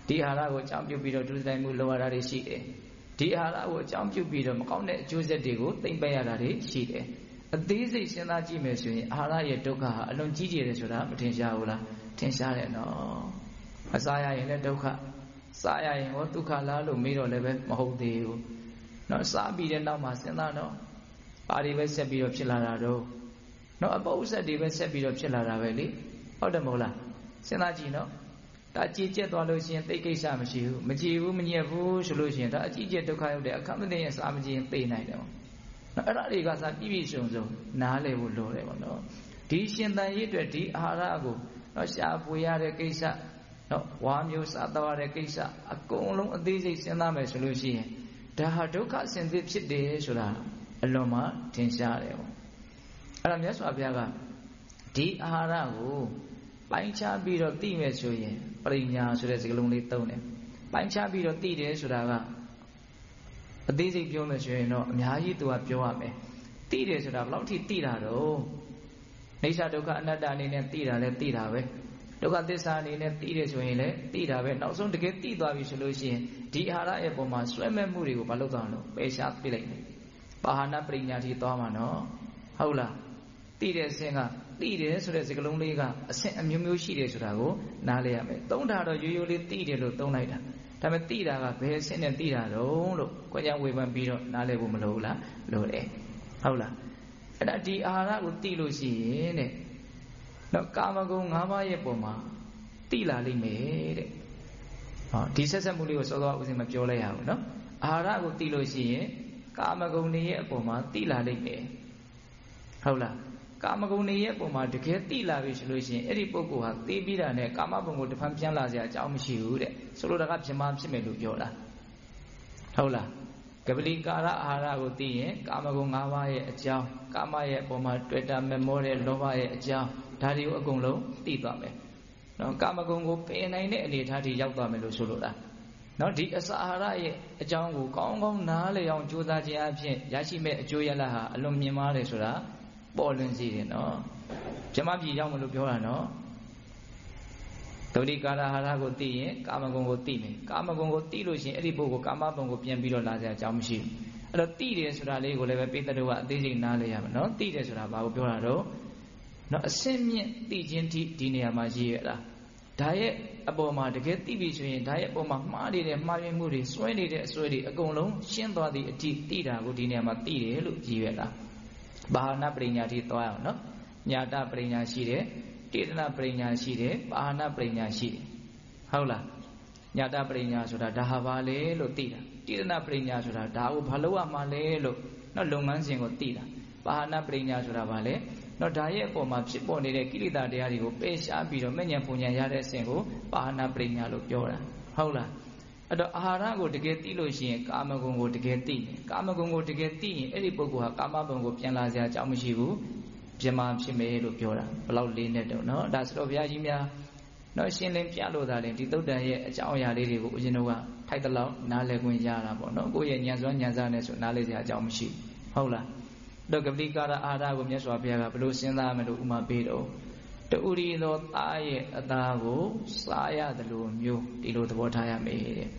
A: ဒီအာဟာရကိုအကြောင်းပြုပြီးတော့ဒုစရိုက်မှုလောရတာတွေရှိတယ်ဒီအာဟာရကိုအကြောင်းပြုပြီးတော့မကောင်းတဲ့အကျိုးဆက်တွေကိုသိမ့်ပယ်ရတာတွေရှိတယ်အသေးစိတ်စဉ်းစားကြည့်မယ်ဆိုရင်အာဟာရရဲ့ဒုက္ခဟာအလွန်ကြီးကျယ်တယ်ဆိုတာမထင်ရှားဘူးလားထင်ရှားတယ်နော်အစာရရင်လည်းဒုက္ခစားရရင်ဟောဒုက္ခလားလို့မေးတော့လည်းပဲမဟုတ်သေးဘူးနော်စားပြီးတဲ့နောက်မှာစဉ်းစားတော့ပါတွေပဲဆက်ပြီးတော့ဖြစ်လာတာတော့နော်အပုပ်ဆက်တွေပဲဆက်ပြီးတော့ဖြစ်လာတာပဲလေဟုတ်တယ်မဟုတ်လားစဉ်းစားကြည့်နော်ဒါကြည်ကျက်သွားလို့ရှိရင်သိကိစ္စမရှိဘူးမကြည်ဘူးမညက်ဘူးဆိုလို့ရှိရင်ဒါအကြည့်ကျက်ဒုက္ခရောက်တဲ့အခက်မသိရင်စားမကြည့်ရင်သိနိုင်တယ်ပေါ့နော်အဲ့ဒါတွေကစားပြည့်ပြည့်စုံစုံနားလည်ဖို့လိုတယ်ပေါ့နော်ဒီရှင်သန်ရေးအတွက်ဒီအာဟာရကိုနော်ရှားပွေရတဲ့ကိစ္စနော်ဝါမျိုးစားသွားတဲ့ကိစ္စအကုန်လုံးအသေးစိတ်စဉ်းစားမယ်ဆိုလို့ရှိရင်ဒါဟာဒုက္ခအစဉ်သစ်ဖြစ်တယ်ဆိုတာအလွန်မှထင်ရှားတယ်ပေါ့အဲ့ဒါမြတ်စွာဘုရားကဒီအာဟာရကိုပိုင်းခြားပြီးတော့သိမယ်ဆိုရင်ပရိညာဆိုတဲ့စကားလုံးလေးသုံးတယ်ပိုင်းခြားပြီးတော့သိတယ်ဆိုတာကအသေးစိတ်ပြောမယ်ဆိုရင်တော့အများကြီးသူကပြောရမယ်သိတယ်ဆိုတာဘယ်လောက်ထိသိတာတော့နေသဒုက္ခအနတ္တအနေနဲ့သိတာလဲသိတာပဲဒုက္ခသစ္စာအနေနဲ့သိတယ်ဆိုရင်လည်းသိတာပဲနောက်ဆုံးတကယ်သိသွားပြီဆိုလို့ရှိရင်ဒီအာဟာရရဲ့ပုံမှာဆွဲမဲ့မှုတွေကိုမလုပ်သွားလို့ပယ်ရှားပြလိုက်တယ်ပါဟနာပရိညာတိသွားမှာနော်ဟုတ်လားသိတဲ့အဆင့်ကသိတယ်ဆိုတဲ့စကားလုံးလေးကအဆင့်အမျိုးမျိုးရှိတယ်ဆိုတာကိုနားလည်ရမယ်သုံးတာတော့ရိုးရိုးလေးသိတယ်လို့သုံးလိုက်တာဒါပေမဲ့သိတာကဘယ်အဆင့်နဲ့သိတာတော့လို့ကိုကြောင့်ဝေဖန်ပြီးတော့နားလည်ဖို့မလိုဘူးလားလိုတယ်ဟုတ်လားအဲ့ဒါဒီအာဟာရကိုသိလို့ရှိရင်တဲ့နော်ကာမဂုဏ်၅ပါးရဲ့ပုံမှာသိလာလိမ့်မယ်တဲ့ဟောဒီဆက်ဆက်မှုလေးကိုစောစောဦးစင်မပြောလိုက်ရဘူးနော်အာဟာရကိုသိလို့ရှိရင်ကာမဂုဏ်တွေရဲ့အပေါ်မှာသိလာလိမ့်မယ်ဟုတ်လားကာမဂုဏ်တွေရဲ့ပုံမှာတကယ်သိလာပြီဆိုလို့ရှိရင်အဲ့ဒီပုဂ္ဂိုလ်ဟာသိပြီးတာနဲ့ကာမဘုံကိုတစ်ဖန်ပြန်လာစရာအကြောင်းမရှိဘူးတဲ့ဆိုလိုတာကပြမဖြစ်မယ်လို့ပြောတာဟုတ်လားကပလီကာရအာဟာရကိုသိရင်ကာမဂုဏ်၅ပါးရဲ့အကြောင်းကာမရဲ့ပုံမှာတွေ့တာမမောတဲ့လောဘရဲ့အကြောင်းဒါတွေကိုအကုန်လုံးသိသွားမယ်နော်ကာမဂုဏ်ကိုပယ်နိုင်တဲ့အနေအထားထိရောက်သွားမယ်လို့ဆိုလိုတာနော်ဒီအစာအာဟာရရဲ့အကြောင်းကိုကောင်းကောင်းနားလည်အောင်ကြိုးစားခြင်းအပြင်ရရှိမဲ့အကျိုးရလဒ်ဟာအလွန်မြင့်မားတယ်ဆိုတာပေါ်လွင်စေတယ်နော်ဗြဟ္မပြည်ရောက်မလို့ပြောတာနော်ဒုတိကာရအာဟာရကိုသိရင်ကာမဂုဏ်ကိုသိမယ်ကာမဂုဏ်ကိုသိလို့ရှိရင်အဲ့ဒီပုဂ္ဂိုလ်ကာမဘုံကိုပြန်ပြီးတော့လာစရာအကြောင်းမရှိဘူးအဲ့တော့သိတယ်ဆိုတာလေးကိုလည်းပဲပိဋကတို့ကအသေးစိတ်နားလည်ရမယ်နော်သိတယ်ဆိုတာဘာကိုပြောတာတော့နော်အစင်းမြင့်သိခြင်းထိဒီနေရာမှာရည်ရတာဒါရဲ့အပေါ်မှာတကယ်သိပြီဆိုရင်ဒါရဲ့အပေါ်မှာမှားနေတဲ့မှားယွင်းမှုတွေစွဲနေတဲ့အစွဲတွေအကုန်လုံးရှင်းသွားသည့်အထိသိတာကိုဒီနေရာမှာသိတယ်လို့ရည်ရတာဘာဝနာပရိညာတိသွားအောင်နော်ညာတပရိညာရှိတယ်တေသနာပရိညာရှိတယ်ဘာဝနာပရိညာရှိတယ်ဟုတ်လားညာတပရိညာဆိုတာဒါဟာဘာလဲလို့သိတာတေသနာပရိညာဆိုတာဒါကိုဘာလို့ရမှာလဲလို့နော်လုပ်ငန်းစဉ်ကိုသိတာဘာဝနာပရိညာဆိုတာဘာလဲနော်ဒါရဲ့အပေါ်မှာဖြစ်ပေါ်နေတဲ့ကိလေသာတရားတွေကိုပယ်ရှားပြီးတော့မဲ့ညာပုံညာရတဲ့အစဉ်ကိုပါဟနာပရိညာလို့ပြောတာဟုတ်လားအဲ့တော့အာဟာရကိုတကယ်သိလို့ရှိရင်ကာမဂုဏ်ကိုတကယ်သိတယ်ကာမဂုဏ်ကိုတကယ်သိရင်အဲ့ဒီပုဂ္ဂိုလ်ဟာကာမဘုံကိုပြန်လာစရာအကြောင်းမရှိဘူးပြမဖြစ်မယ်လို့ပြောတာဘလောက်လေးနဲ့တော့နော်ဒါဆိုတော့ဘုရားကြီးများနော်ရှင်းလင်းပြလို့သာလေဒီသုတ်တန်ရဲ့အကြောင်းအရာလေးတွေကိုဦးဇင်းတို့ကထိုက်တလောက်နားလည်ခွင့်ရတာပေါ့နော်ကိုယ့်ရဲ့ဉာဏ်စွမ်းဉာဏ်စားနဲ့ဆိုနားလည်စရာအကြောင်းမရှိဟုတ်လားတော့ကပတိကာရအာဟာရကိုမြတ်စွာဘုရားကဘယ်လိုစဉ်းစားမလို့ဥမာပေးတော့တူရီသောသားရဲ့အသားကိုစားရတယ်လို့မျိုးဒီလိုသဘောထားရမယ်တဲ့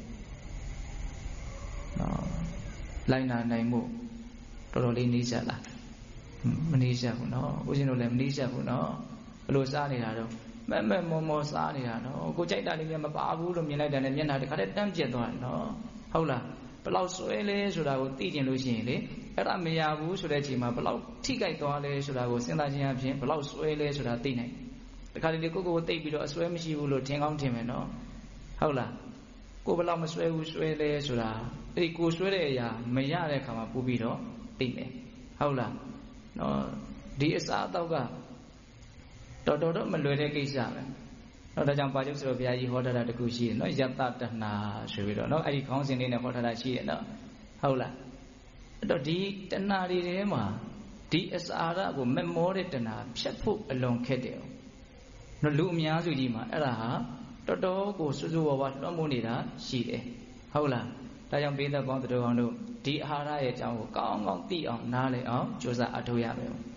A: နော်လိုက်နာနိုင်မှုတော်တော်လေးနှိစက်လားမနှိစက်ဘူးနော်ဦးဇင်းတို့လည်းမနှိစက်ဘူးနော်ဘယ်လိုစားနေတာတော့မက်မက်မောမောစားနေတာနော်ကိုကြိုက်တာလေးများမပါဘူးလို့မြင်လိုက်တယ်နဲ့မျက်နှာတစ်ခါတည်းတန်းပြက်သွားတယ်နော်ဟုတ်လားဘယ်လောက်ဆွဲလဲဆိုတာကိုသိကျင်လို့ရှိရင်လေအဲ့ဒါမရဘူးဆိုတဲ့အချိန်မှာဘယ်လောက်ထိကြိုက်သွားလဲဆိုတာကိုစဉ်းစားခြင်းအပြင်ဘယ်လောက်ဆွဲလဲဆိုတာသိနိုင်တခါတလေကိုကိုကိုသိပြီးတော့အဆွဲမရှိဘူးလို့ထင်ကောင်းထင်မယ်နော်ဟုတ်လားကိုဘယ်လောက်မဆွဲဘူးဆွဲလဲဆိုတာအဲ့ဒီကိုဆွဲတဲ့အရာမရတဲ့အခါမှာပို့ပြီးတော့သိမယ်ဟုတ်လားနော်ဒီအစားအသောက်ကတော်တော်တော့မလွယ်တဲ့ကိစ္စပဲနော်ဒါကြောင့်ပါကျုပ်ဆိုတော့ဘုရားကြီးဟောထားတာတခုရှိတယ်နော်ယတ္တတဏှာဆိုပြီးတော့နော်အဲ့ဒီခေါင်းစဉ်လေးနဲ့ဟောထားတာရှိတယ်နော်ဟုတ်လားအဲ့တော့ဒီတဏှာတွေထဲမှာဒီအစာရကိုမမောတဲ့တဏှာဖြတ်ဖို့အလွန်ခက်တယ်နော်လူအများစုကြီးမှာအဲ့ဒါဟာတော်တော်ကိုစွစွဝါဝါလွှမ်းမိုးနေတာရှိတယ်ဟုတ်လားဒါကြောင့်ပေးသက်ပေါင်းတို့အောင်တို့ဒီအာဟာရရဲ့အကြောင်းကိုကောင်းကောင်းသိအောင်နားလည်အောင်ကြိုးစားအထောက်ရမယ်နော်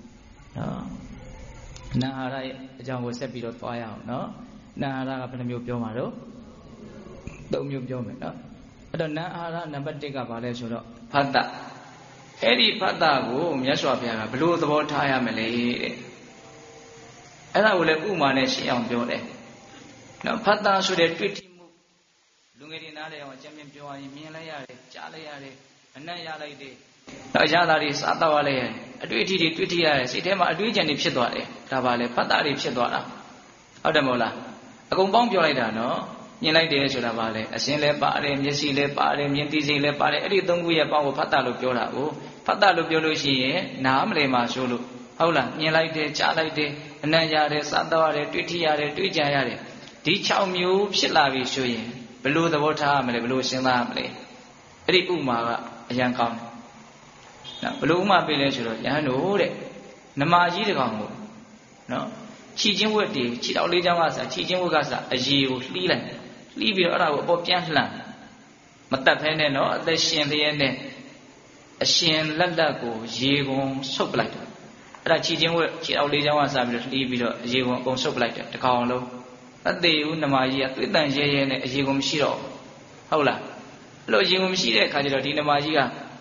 A: နာအာဟာရရဲ့အကြောင်းကိုဆက်ပြီးတော့သွားရအောင်နော်နာအာဟာရကဘယ်နှမျိုးပြောမှာတော့သုံးမျိုးပြောမယ်နော်အဲ့တော့နာအာဟာရနံပါတ်တစ်ကဘာလဲဆိုတော့ဖတ်တာအဲ့ဒီဖတ်တာကိုမြတ်စွာဘုရားကဘလို့သဘောထားရမလဲတဲ့အဲ့ဒါကိုလည်းဥမာနဲ့ရှင်းအောင်ပြောတယ်နော်ဖတ်တာဆိုတဲ့တွေ့ထိမှုလူငယ်တွေနားလည်အောင်အကျဉ်းပြောရရင်မြင်လိုက်ရတယ်ကြားလိုက်ရတယ်အနံ့ရလိုက်တယ်တော့ရတာတွေစားတော့ရလိုက်ရတယ်အတွေ့အထိတွေတွေ့ထိရတယ်စိတ်ထဲမှာအတွေးအကြံတွေဖြစ်သွားတယ်ဒါပါလေဖတ်တာတွေဖြစ်သွားတာဟုတ်တယ်မဟုတ်လားအကုန်ပေါင်းပြောလိုက်တာနော်မြင်လိုက်တယ်ဆိုတာပါလေအစင်းလည်းပါတယ်မျက်စိလည်းပါတယ်မြင်သိစိတ်လည်းပါတယ်အဲ့ဒီသုံးခုရဲ့ပေါင်းကိုဖတ်တာလို့ပြောတာကိုဖတ်တာလို့ပြောလို့ရှိရင်နားမလည်မှာဆိုလို့ဟုတ်လားမြင်လိုက်တယ်ကြားလိုက်တယ်အနံ့ရတယ်စားတော့ရတယ်တွေ့ထိရတယ်တွေ့ကြရတယ်ဒီ၆မျိုးဖြစ်လာပြီဆိုရင်ဘလို့သဘောထားရမလဲဘလို့စဉ်းစားရမလဲအဲ့ဒီဥမာကအရန်ကောင်းတယ်နော်ဘလို့ဥမာပေးလဲဆိုတော့ယဟန်တို့တဲ့နမကြီးတကောင်ကိုနော်ခြိချင်းဝက်တွေခြိတော်လေးချောင်းကစားခြိချင်းဝက်ကစားအရေကိုလှီးလိုက်လှီးပြီးတော့အဲ့ဒါကိုအပေါ်ပြန်လှန်မတက်ဖဲနဲ့နော်အသက်ရှင်လျက်နဲ့အရှင်လက်လက်ကိုရေကုန်ဆုပ်ပလိုက်တယ်အဲ့ဒါခြိချင်းဝက်ခြိတော်လေးချောင်းကစားပြီးတော့လှီးပြီးတော့ရေကုန်အကုန်ဆုပ်ပလိုက်တယ်တကောင်လုံးအသေးဦးနမကြီးကသွေးတန်ရဲရဲနဲ့အရေကုန်မရှိတော့ဟုတ်လားအဲ့လိုအရေကုန်မရှိတဲ့အခါကျတော့ဒီနမကြီး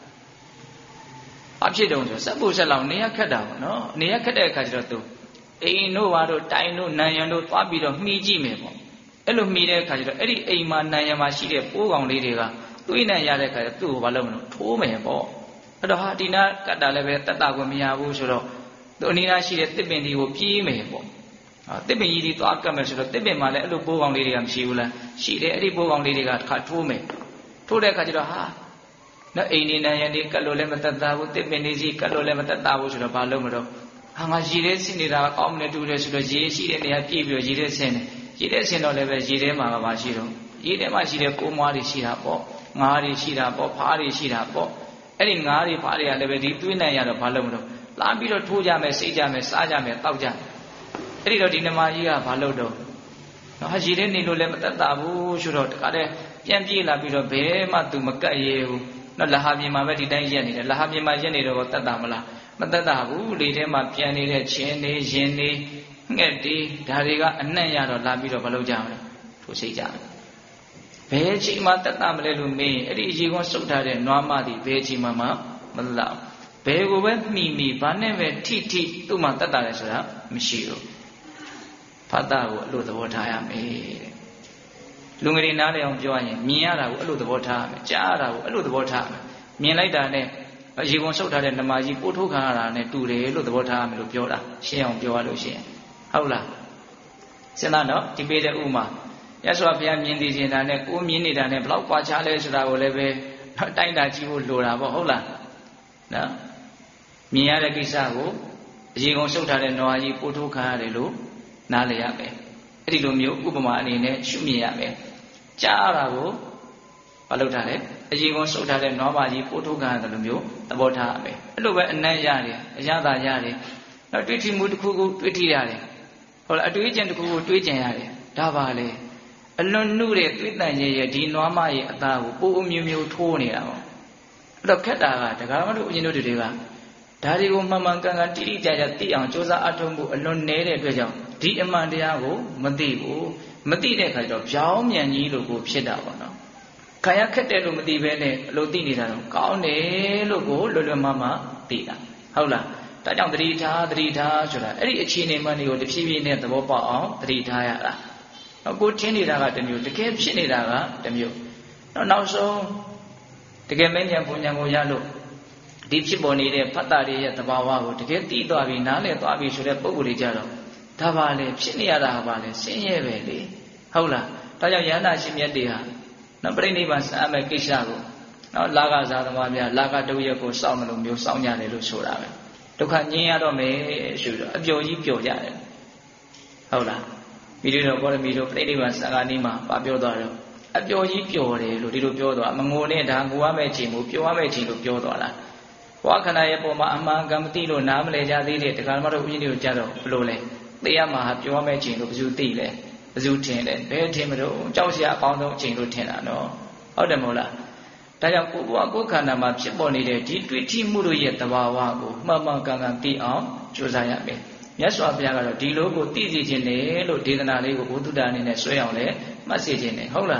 A: ကအဖြစ်တုံးဆိုစက်ဖို့ဆက်လောက်နေရခက်တာပေါ့နော်နေရခက်တဲ့အခါကျတော့သူအိမ်တို့ဘာတို့တိုင်တို့နံရံတို့သွားပြီးတော့မှီကြည့်မယ်ပေါ့အဲ့လိုမှီတဲ့အခါကျတော့အဲ့ဒီအိမ်မှာနံရံမှာရှိတဲ့ပိုးကောင်လေးတွေကသွေးနံရတဲ့အခါကျသူ့ကိုဘာလုပ်မလို့ထိုးမယ်ပေါ့အဲ့တော့ဟာဒီနာကတ်တာလည်းပဲတတ်တာကိုမရဘူးဆိုတော့သူအနီးနားရှိတဲ့တစ်ပင်ဒီကိုပြေးမယ်ပေါ့ဟာတစ်ပင်ကြီးဒီသွားကတ်မယ်ဆိုတော့တစ်ပင်မှာလည်းအဲ့လိုပိုးကောင်လေးတွေကမရှိဘူးလားရှိတယ်အဲ့ဒီပိုးကောင်လေးတွေကတစ်ခါထိုးမယ်ထိုးတဲ့အခါကျတော့ဟာနော်အိမ်နေနံရံဒီကတ်လို့လည်းမတတ်တာဘူးတစ်ပင်ဒီစီကတ်လို့လည်းမတတ်တာဘူးဆိုတော့ဘာလုပ်မလို့ဟာငါရေထဲဆင်းနေတာကောင်းမနဲ့တူတယ်ဆိုတော့ရေရှိတဲ့နေရာပြည့်ပြီးတော့ရေထဲဆင်းတယ်ရေထဲဆင်းတော့လည်းပဲရေထဲမှာကဘာရှိတော့ရေထဲမှာရှိတဲ့ကိုးမွားတွေရှိတာပေါ့ငါးတွေရှိတာပေါ့ဖားတွေရှိတာပေါ့အဲ့ဒီငါးတွေဖားတွေကလည်းပဲဒီသွေးနိုင်ရတော့ဘာလုပ်မလို့လာပြီးတော့ထိုးကြမယ်စိတ်ကြမယ်စားကြမယ်တောက်ကြမယ်အဲ့ဒီတော့ဒီနမကြီးကဘာလုပ်တော့နော်ဟာရေထဲနေလို့လည်းမတတ်တာဘူးဆိုတော့တခါတည်းပြန်ပြေးလာပြီးတော့ဘယ်မှသူမကတ်ရဲဘူးနော်လဟာပြင်မှာပဲဒီတိုင်းရက်နေတယ်လဟာပြင်မှာရက်နေတော့တတ်တာမလားမတတ်တာဘူးလေထဲမှာပြန်နေတဲ့ခြင်းနေရင်နေငှက်တွေဒါတွေကအနှံ့ရတော့လာပြီးတော့မလုပ်ကြဘူးထိုးစိတ်ကြဘယ်ချိန်မှတတ်တာမလဲလို့မေးအဲ့ဒီအရေခွန်းစုပ်ထားတဲ့နွားမသည်ဘယ်ချိန်မှမမတတ်တာဘယ်ကိုပဲမှီမှီဘာနဲ့ပဲထိထိသူ့မှာတတ်တာလဲဆိုတာမရှိဘူးဖတ်တာကိုအဲ့လိုသဘောထားရမယ်တဲ့လူငယ်တွေနားလည်အောင်ပြောရရင်မြင်ရတာကိုအဲ့လိုသဘောထားရမယ်ကြားရတာကိုအဲ့လိုသဘောထားရမယ်မြင်လိုက်တာနဲ့ရေကုန်ဆုပ်ထားတဲ့နမကြီးပို့ထုတ်ခံရတာနဲ့တူတယ်လို့သဘောထားရမယ်လို့ပြောတာရှင်းအောင်ပြောရလို့ရှိရင်ဟုတ်လားစဉ်းစားတော့ဒီပေးတဲ့ဥမာရသော်ဘုရားမြင်သိခြင်းတာနဲ့ကိုမြင်နေတာနဲ့ဘလောက်ကွာခြားလဲဆိုတာကိုလည်းပဲတိုက်တာကြည့်ဖို့လိုတာပေါ့ဟုတ်လားနော်မြင်ရတဲ့ကိစ္စကိုရေကုန်ဆုပ်ထားတဲ့နွားကြီးပို့ထုတ်ခံရတယ်လို့နားလည်ရမယ်အဲ့ဒီလိုမျိုးဥပမာအနေနဲ့ရှုမြင်ရမယ်ကြားရတာကိုဘာလုပ်ထားလဲအရေကုန်ဆုပ်ထားတဲ့နွားပါကြီးပို့ထုတ်ခံရတယ်လို့မျိုးသဘောထားရမယ်အဲ့လိုပဲအနံ့ရတယ်အရသာရတယ်နောက်တွေ့ထိမှုတစ်ခုခုတွေ့ထိရတယ်ဟုတ်လားအတွေ့အကြုံတစ်ခုခုတွေ့ကြံရတယ်ဒါပါလေအလွန်နှုတဲ့တွေ့တန်ရဲ့ရဲ့ဒီနွားမရဲ့အသားကိုပိုးအမျိုးမျိုးထိုးနေတာပေါ့အဲ့တော့ခက်တာကဒကာမတို့အရင်တို့တွေကဒါတွေကိုမှန်မှန်ကန်ကန်တိတိကျကျသိအောင်စ조사အထုံးဖို့အလွန်နည်းတဲ့အတွက်ကြောင့်ဒီအမှန်တရားကိုမသိဘူးမသိတဲ့အခါကျတော့ပြောင်းမြန်ကြီးလို့ကိုဖြစ်တာပေါ့နော်ခံရခက်တယ်လို့မသိဘဲနဲ့အလိုသိနေတာတော့ကောင်းတယ်လို့ကိုလွယ်လွယ်မမသိတာဟုတ်လားဒါကြောင့်သတိထားသတိထားဆိုတာအဲ့ဒီအခြေအနေမှန်တွေကိုတဖြည်းဖြည်းနဲ့သဘောပေါက်အောင်သတိထားရတာနော်ကိုထင်းနေတာကတစ်မျိုးတကယ်ဖြစ်နေတာကတစ်မျိုးနော်နောက်ဆုံးတကယ်မဉ္ဇဉ်ပုံဉ္ဇဉ်ကိုရလို့ဒီဖြစ်ပေါ်နေတဲ့ဖတ်တာတွေရဲ့သဘာဝကိုတကယ်သိသွားပြီနားလည်သွားပြီဆိုတဲ့ပုံကိုယ်တွေကြတော့ဒါပါလေဖြစ်နေရတာပါလေဆင်းရဲပဲလေဟုတ်လားဒါကြောင့်ယန္တာရှင်မြတ်တွေဟာနော်ပြိဋိဘံစအမဲ့ကိစ္စကိုနော်လာကစားသမားများလာကတုရက်ကိုစောင့်မလို့မျိုးစောင့်ကြတယ်လို့ဆိုတာပဲဒုက္ခငြင်းရတော့မယ်ဆိုတော့အပျော်ကြီးပျော်ကြတယ်ဟုတ်လားမိတို့တော့ဘောရမီတို့ပြိဋိဘံစကားနည်းမှာဗာပြောသွားတော့အပျော်ကြီးပျော်တယ်လို့ဒီလိုပြောသွားမငိုနဲ့ဒါငိုရမယ့်ချိန်ကိုပျော်ရမယ့်ချိန်လို့ပြောသွားတာဘဝခန္ဓာရဲ့ပုံမှာအမှန်ကမသိလို့နားမလည်ကြသေးတဲ့တရားဓမ္မတို့ဦးဇင်းတွေကိုကြတော့ဘလို့လဲသိရမှာပျော်ရမယ့်ချိန်လို့ဘယ်သူသိလဲဘယ်သူထင်လဲဘယ်ထင်မလို့ကြောက်စရာအကောင်းဆုံးချိန်လို့ထင်တာနော်ဟုတ်တယ်မဟုတ်လားဒါကြောင့်ကိုယ်ဘဝကိုယ်ခန္ဓာမှာဖြစ်ပေါ်နေတဲ့ဒီတွေ့ထိမှုတို့ရဲ့သဘာဝကိုမှန်မှန်ကန်ကန်သိအောင်ကြိုးစားရမယ်မြတ်စွာဘုရားကတော့ဒီလိုကိုသိစေခြင်းနဲ့လို့ဒေသနာလေးကိုဘုဒ္ဓတာအနေနဲ့ဆွဲအောင်လဲမှတ်စေခြင်းနဲ့ဟုတ်လား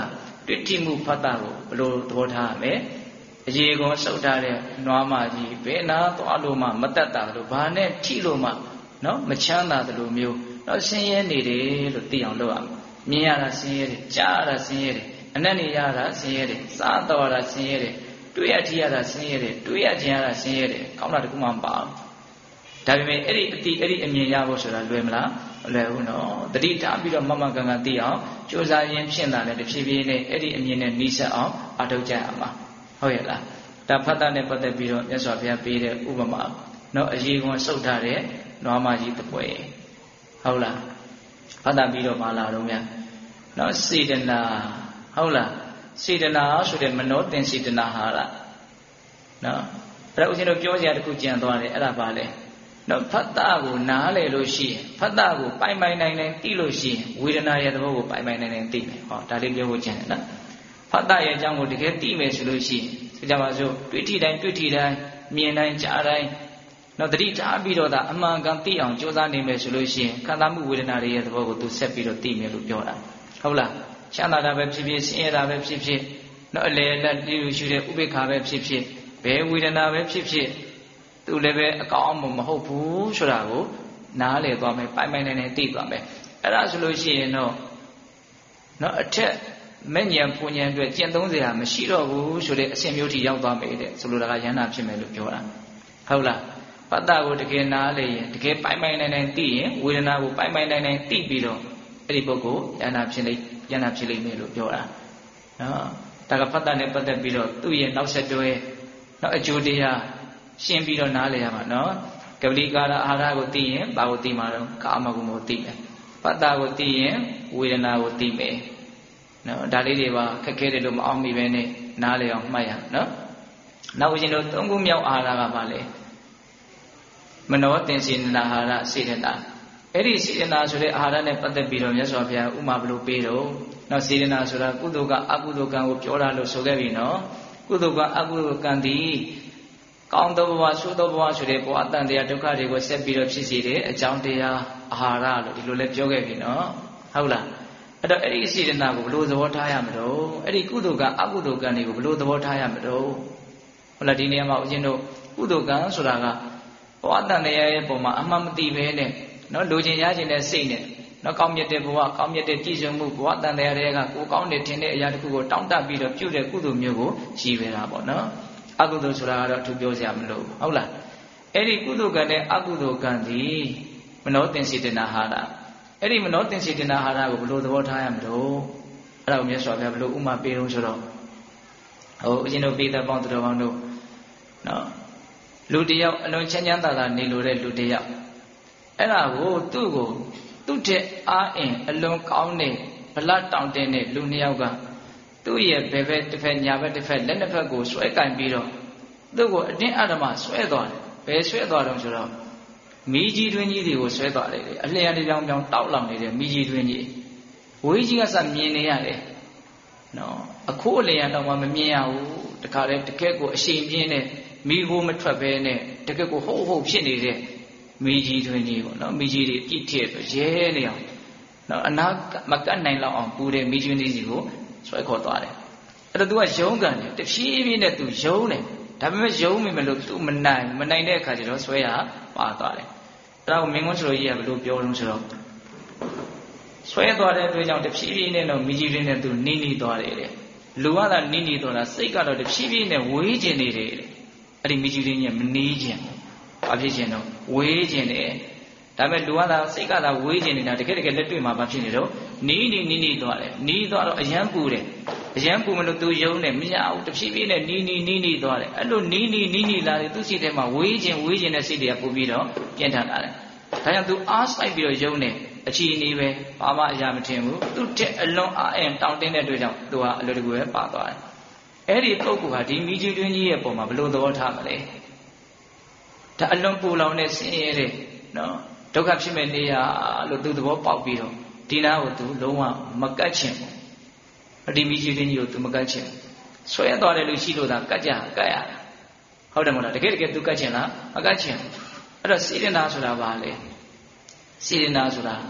A: တွေ့ထိမှုဖတ်တာကိုဘလို့သဘောထားရမယ်အရေကုန်စုပ်ထားတဲ့နွားမကြီးဘယ်နာသွားလို့မှမတက်တာလို့ဘာနဲ့ထိလို့မှနော်မချမ်းသာတယ်လို့မျိုးတော့ဆင်းရဲနေတယ်လို့သိအောင်လုပ်ရမယ်မြင်ရတာဆင်းရဲတယ်ကြားရတာဆင်းရဲတယ်အနက်နေရတာဆင်းရဲတယ်စားတော့ရတာဆင်းရဲတယ်တွေ့ရကြည့်ရတာဆင်းရဲတယ်တွေ့ရကြင်ရတာဆင်းရဲတယ်ကောင်းတာတခုမှမပါဘူးဒါပေမဲ့အဲ့ဒီအတိအဲ့ဒီအမြင်ရဖို့ဆိုတာလွယ်မလားမလွယ်ဘူးနော်တတိထားပြီးတော့မမကန်ကန်သိအောင်ကြိုးစားရင်းဖြစ်တာလည်းတစ်ဖြည်းဖြည်းနဲ့အဲ့ဒီအမြင်နဲ့နှီးဆက်အောင်အထောက်ကြရမှာဟုတ်ရဲ့လားဒါဖတ်တာနဲ့ပတ်သက်ပြီးတော့မြတ်စွာဘုရားပေးတဲ့ဥပမာနော်အရေကွန်စုပ်ထားတဲ့နွားမကြီးတစ်ပွဲဟုတ်လားဖတ်တာပြီးတော့မလာတော့များနော်စေတနာဟုတ်လားစေတနာဆိုတဲ့မနောတင်စေတနာဟာလားနော်အဲ့ဒါဦးဇင်းတို့ပြောစရာတခုကြံသွားတယ်အဲ့ဒါပါလေနော်ဖတ်တာကိုနားလေလို့ရှိရင်ဖတ်တာကိုပိုင်ပိုင်နိုင်နိုင်သိလို့ရှိရင်ဝေဒနာရဲ့သဘောကိုပိုင်ပိုင်နိုင်နိုင်သိမယ်ဟောဒါလေးပြောဖို့ကြံတယ်နော်ဖတ်တာရဲ့အကြောင်းကိုတကယ်သိမယ်ဆိုလို့ရှိရင်ဆိုကြပါစို့တွေ့ထိတိုင်းတွေ့ထိတိုင်းမြင်တိုင်းကြားတိုင်းနော်တတိထားပြီးတော့ဒါအမှန်ကန်သိအောင်ကြိုးစားနေမယ်ဆိုလို့ရှိရင်ခံစားမှုဝေဒနာတွေရဲ့သဘောကိုသူဆက်ပြီးတော့သိမယ်လို့ပြောတာဟုတ်လားချမ်းသာတာပဲဖြစ်ဖြစ်ဆင်းရဲတာပဲဖြစ်ဖြစ်နော်အလေလက်တည်လို့ရှိတဲ့ဥပေက္ခပဲဖြစ်ဖြစ်ဘယ်ဝေဒနာပဲဖြစ်ဖြစ်သူလည်းပဲအကောင်းအမမဟုတ်ဘူးဆိုတာကိုနားလည်သွားမယ်ပိုင်ပိုင်နိုင်နိုင်သိသွားမယ်အဲ့ဒါဆိုလို့ရှိရင်တော့နော်အထက်မဲ့ဉဏ်ပူဉဏ်အတွက်ကျင့်သုံးစရာမရှိတော့ဘူးဆိုတဲ့အဆင့်မျိုးထိရောက်သွားမယ်တဲ့ဆိုလိုတာကယန္တာဖြစ်မယ်လို့ပြောတာဟုတ်လားဖတ်တာကိုတကယ်နားလေရင်တကယ်ပိုင်ပိုင်နိုင်နိုင်သိရင်ဝေဒနာကိုပိုင်ပိုင်နိုင်နိုင်သိပြီးတော့အဲ့ဒီပုဂ္ဂိုလ်ယန္တာဖြစ်လိမ့်ယန္တာဖြစ်လိမ့်မယ်လို့ပြောတာနော်ဒါကဖတ်တာနဲ့ပတ်သက်ပြီးတော့သူ့ရဲ့နောက်ဆက်တွဲနောက်အကျိုးတရားရှင်းပြီးတော့နားလည်ရမှာနော်ကပလီကာရအာဟာရကိုသိရင်ဘာကိုသိမှာတော့ကာမဂုဏ်ကိုသိမယ်ဖတ်တာကိုသိရင်ဝေဒနာကိုသိမယ်နော်ဒါလေးတွေပါခက်ခဲတယ်လို့မအောင်မိပဲနဲ့နားလည်အောင်မှတ်ရနော်နောက်ဦးဇင်းတို့သုံးခုမြောက်အာဟာရကပါလေမနောတင်စေနာအာဟာရစေတနာအဲ့ဒီစေတနာဆိုတဲ့အာဟာရနဲ့ပတ်သက်ပြီးတော့မြတ်စွာဘုရားဥမာဘလို့ပေးတော့နော်စေတနာဆိုတာကုသိုလ်ကအကုသိုလ်ကံကိုပြောတာလို့ဆိုခဲ့ပြီနော်ကုသိုလ်ကအကုသိုလ်ကံဒီကောင်းသောဘဝဆိုးသောဘဝဆိုတဲ့ဘဝအတန်တရားဒုက္ခတွေကိုဆက်ပြီးတော့ဖြစ်စေတဲ့အကြောင်းတရားအာဟာရလို့ဒီလိုလဲပြောခဲ့ပြီနော်ဟုတ်လားအဲ့တော့အဲ့ဒီစေတနာကိုဘယ်လိုသဘောထားရမလို့အဲ့ဒီကုသိုလ်ကအကုသိုလ်ကံတွေကိုဘယ်လိုသဘောထားရမလို့ဟုတ်လားဒီနေရာမှာဦးဇင်းတို့ကုသိုလ်ကံဆိုတာကဘဝတန်တရားရဲ့ပုံမှာအမှန်မသိပဲနဲ့နော်လိုချင်ရချင်တဲ့စိတ်နဲ့နော်ကောင်းမြတ်တဲ့ဘဝကောင်းမြတ်တဲ့ကြည်စုံမှုဘဝတန်တရားတွေကကိုကောင်းနေထင်တဲ့အရာတစ်ခုကိုတောင့်တပြီးတော့ပြုတဲ့ကုသိုလ်မျိုးကိုရည်ပဲတာပေါ့နော်အကုသိုလ်ဆိုတာကတော့သူပြောစရာမလိုဘူးဟုတ်လားအဲ့ဒီကုသိုလ်ကံနဲ့အကုသိုလ်ကံဒီမနောတင်စေတနာဟာရအဲ့ဒီမနောတင်စေတနာဟာရကိုဘယ်လိုသဘောထားရမလို့အဲ့ဒါကိုမြတ်စွာဘုရားဘယ်လိုဥမာပေးလို့ဆိုတော့ဟိုအရှင်တို့ပိဿပေါင်းသူတော်ကောင်းတို့နော်လူတယောက်အလွန်ချမ်းချမ်းသာသာနေလို့တဲ့လူတယောက်အဲ့ဒါကိုသူ့ကိုသူ့တဲ့အားအင်အလွန်ကောင်းတဲ့ဗလတောင်တင်တဲ့လူနှစ်ယောက်ကသူ့ရဲ့ဘယ်ဘက်တစ်ဖက်ညာဘက်တစ်ဖက်လက်နှစ်ဖက်ကိုဆွဲကင်ပြီးတော့သူ့ကိုအတင်းအဓမ္မဆွဲသွားတယ်ဘယ်ဆွဲသွားတော့ဆိုတော့မီးကြီးတွင်းကြီးတွေကိုဆွဲသွားတယ်အလျံတစ်ပြောင်ပြောင်တောက်လောင်နေတဲ့မီးကြီးတွင်းကြီးဝေးကြီးကစမြင်နေရတယ်နော်အခုအလျံတော့မှမမြင်ရဘူးတခါတည်းတကက်ကိုအရှိန်ပြင်းတဲ့မီးကိုမထွက်ဘဲနဲ့တကက်ကိုဟုတ်ဟုတ်ဖြစ်နေတဲ့မီးကြီးတွင်းကြီးပေါ့နော်မီးကြီးတွေပြည့်ထည့်ဆိုရဲနေအောင်နော်အနာမကတ်နိုင်လောက်အောင်ပူတဲ့မီးကျွင်းကြီးစီကိုဆွဲခေါ်သွားတယ်အဲ့တော့ तू ကယုံကန်တယ်တဖြည်းဖြည်းနဲ့ तू ယုံတယ်ဒါပေမဲ့ယုံမိမလို့ तू မနိုင်မနိုင်တဲ့အခါကျတော့ဆွဲရပါသွားတယ်အဲ့ဒါကိုမင်းကုန်းစလိုကြီးကဘယ်လိုပြောလို့ဆိုတော့ဆွဲသွားတဲ့အတွက်ကြောင့်တဖြည်းဖြည်းနဲ့တော့မိကြီးရင်းနဲ့ तू နီးနီးသွားတယ်တဲ့လူကသာနီးနီးသွားတာစိတ်ကတော့တဖြည်းဖြည်းနဲ့ဝေးကျင်နေတယ်တဲ့အဲ့ဒီမိကြီးရင်းကြီးမနီးကျင်ဘာဖြစ်ကျင်တော့ဝေးကျင်တယ်ဒါပေမဲ့လူကသာစိတ်ကသာဝေးကျင်နေတာတကယ်တကယ်လက်တွေ့မှာဘာဖြစ်နေတော့နီးနီးနီးနီးသွားတယ်နီးသွားတော့အယမ်းပူတယ်အယမ်းပူမလို့ तू ယုံတယ်မရဘူးတဖြည်းဖြည်းနဲ့နီးနီးနီးနီးသွားတယ်အဲ့လိုနီးနီးနီးနီးလာတယ်သူ့စိတ်ထဲမှာဝေးကျင်ဝေးကျင်တဲ့စိတ်တွေကပို့ပြီးတော့ပြင်းထန်လာတယ်ဒါကြောင့် तू အားစိုက်ပြီးတော့ယုံတယ်အချီနေပဲဘာမှအရာမထင်ဘူးသူ့တဲ့အလွန်အားအင်တောင့်တင်းတဲ့အတွက်ကြောင့် तू ဟာအလိုတကူပဲပါသွားတယ်အဲ့ဒီပုဂ္ဂိုလ်ဟာဒီမိကြီးတွင်းကြီးရဲ့ပုံမှာဘယ်လိုသဘောထားမလဲဒါအလွန်ပူလောင်တဲ့ဆင်းရဲတဲ့နော်ဒုက္ခဖြစ်မဲ့နေရလို့ तू သဘောပေါက်ပြီးတော့ဒီနာကို तू လုံးဝမကတ်ချင်ဘူးအဒီမိကြီးတွင်းကြီးကို तू မကတ်ချင်ဆွဲသွားတယ်လို့ရှိလို့သာကတ်ကြကတ်ရတာဟုတ်တယ်မဟုတ်လားတကယ်တကယ် तू ကတ်ချင်လားမကတ်ချင်အဲ့တော့စေတနာဆိုတာဘာလဲစေတနာဆိုတာ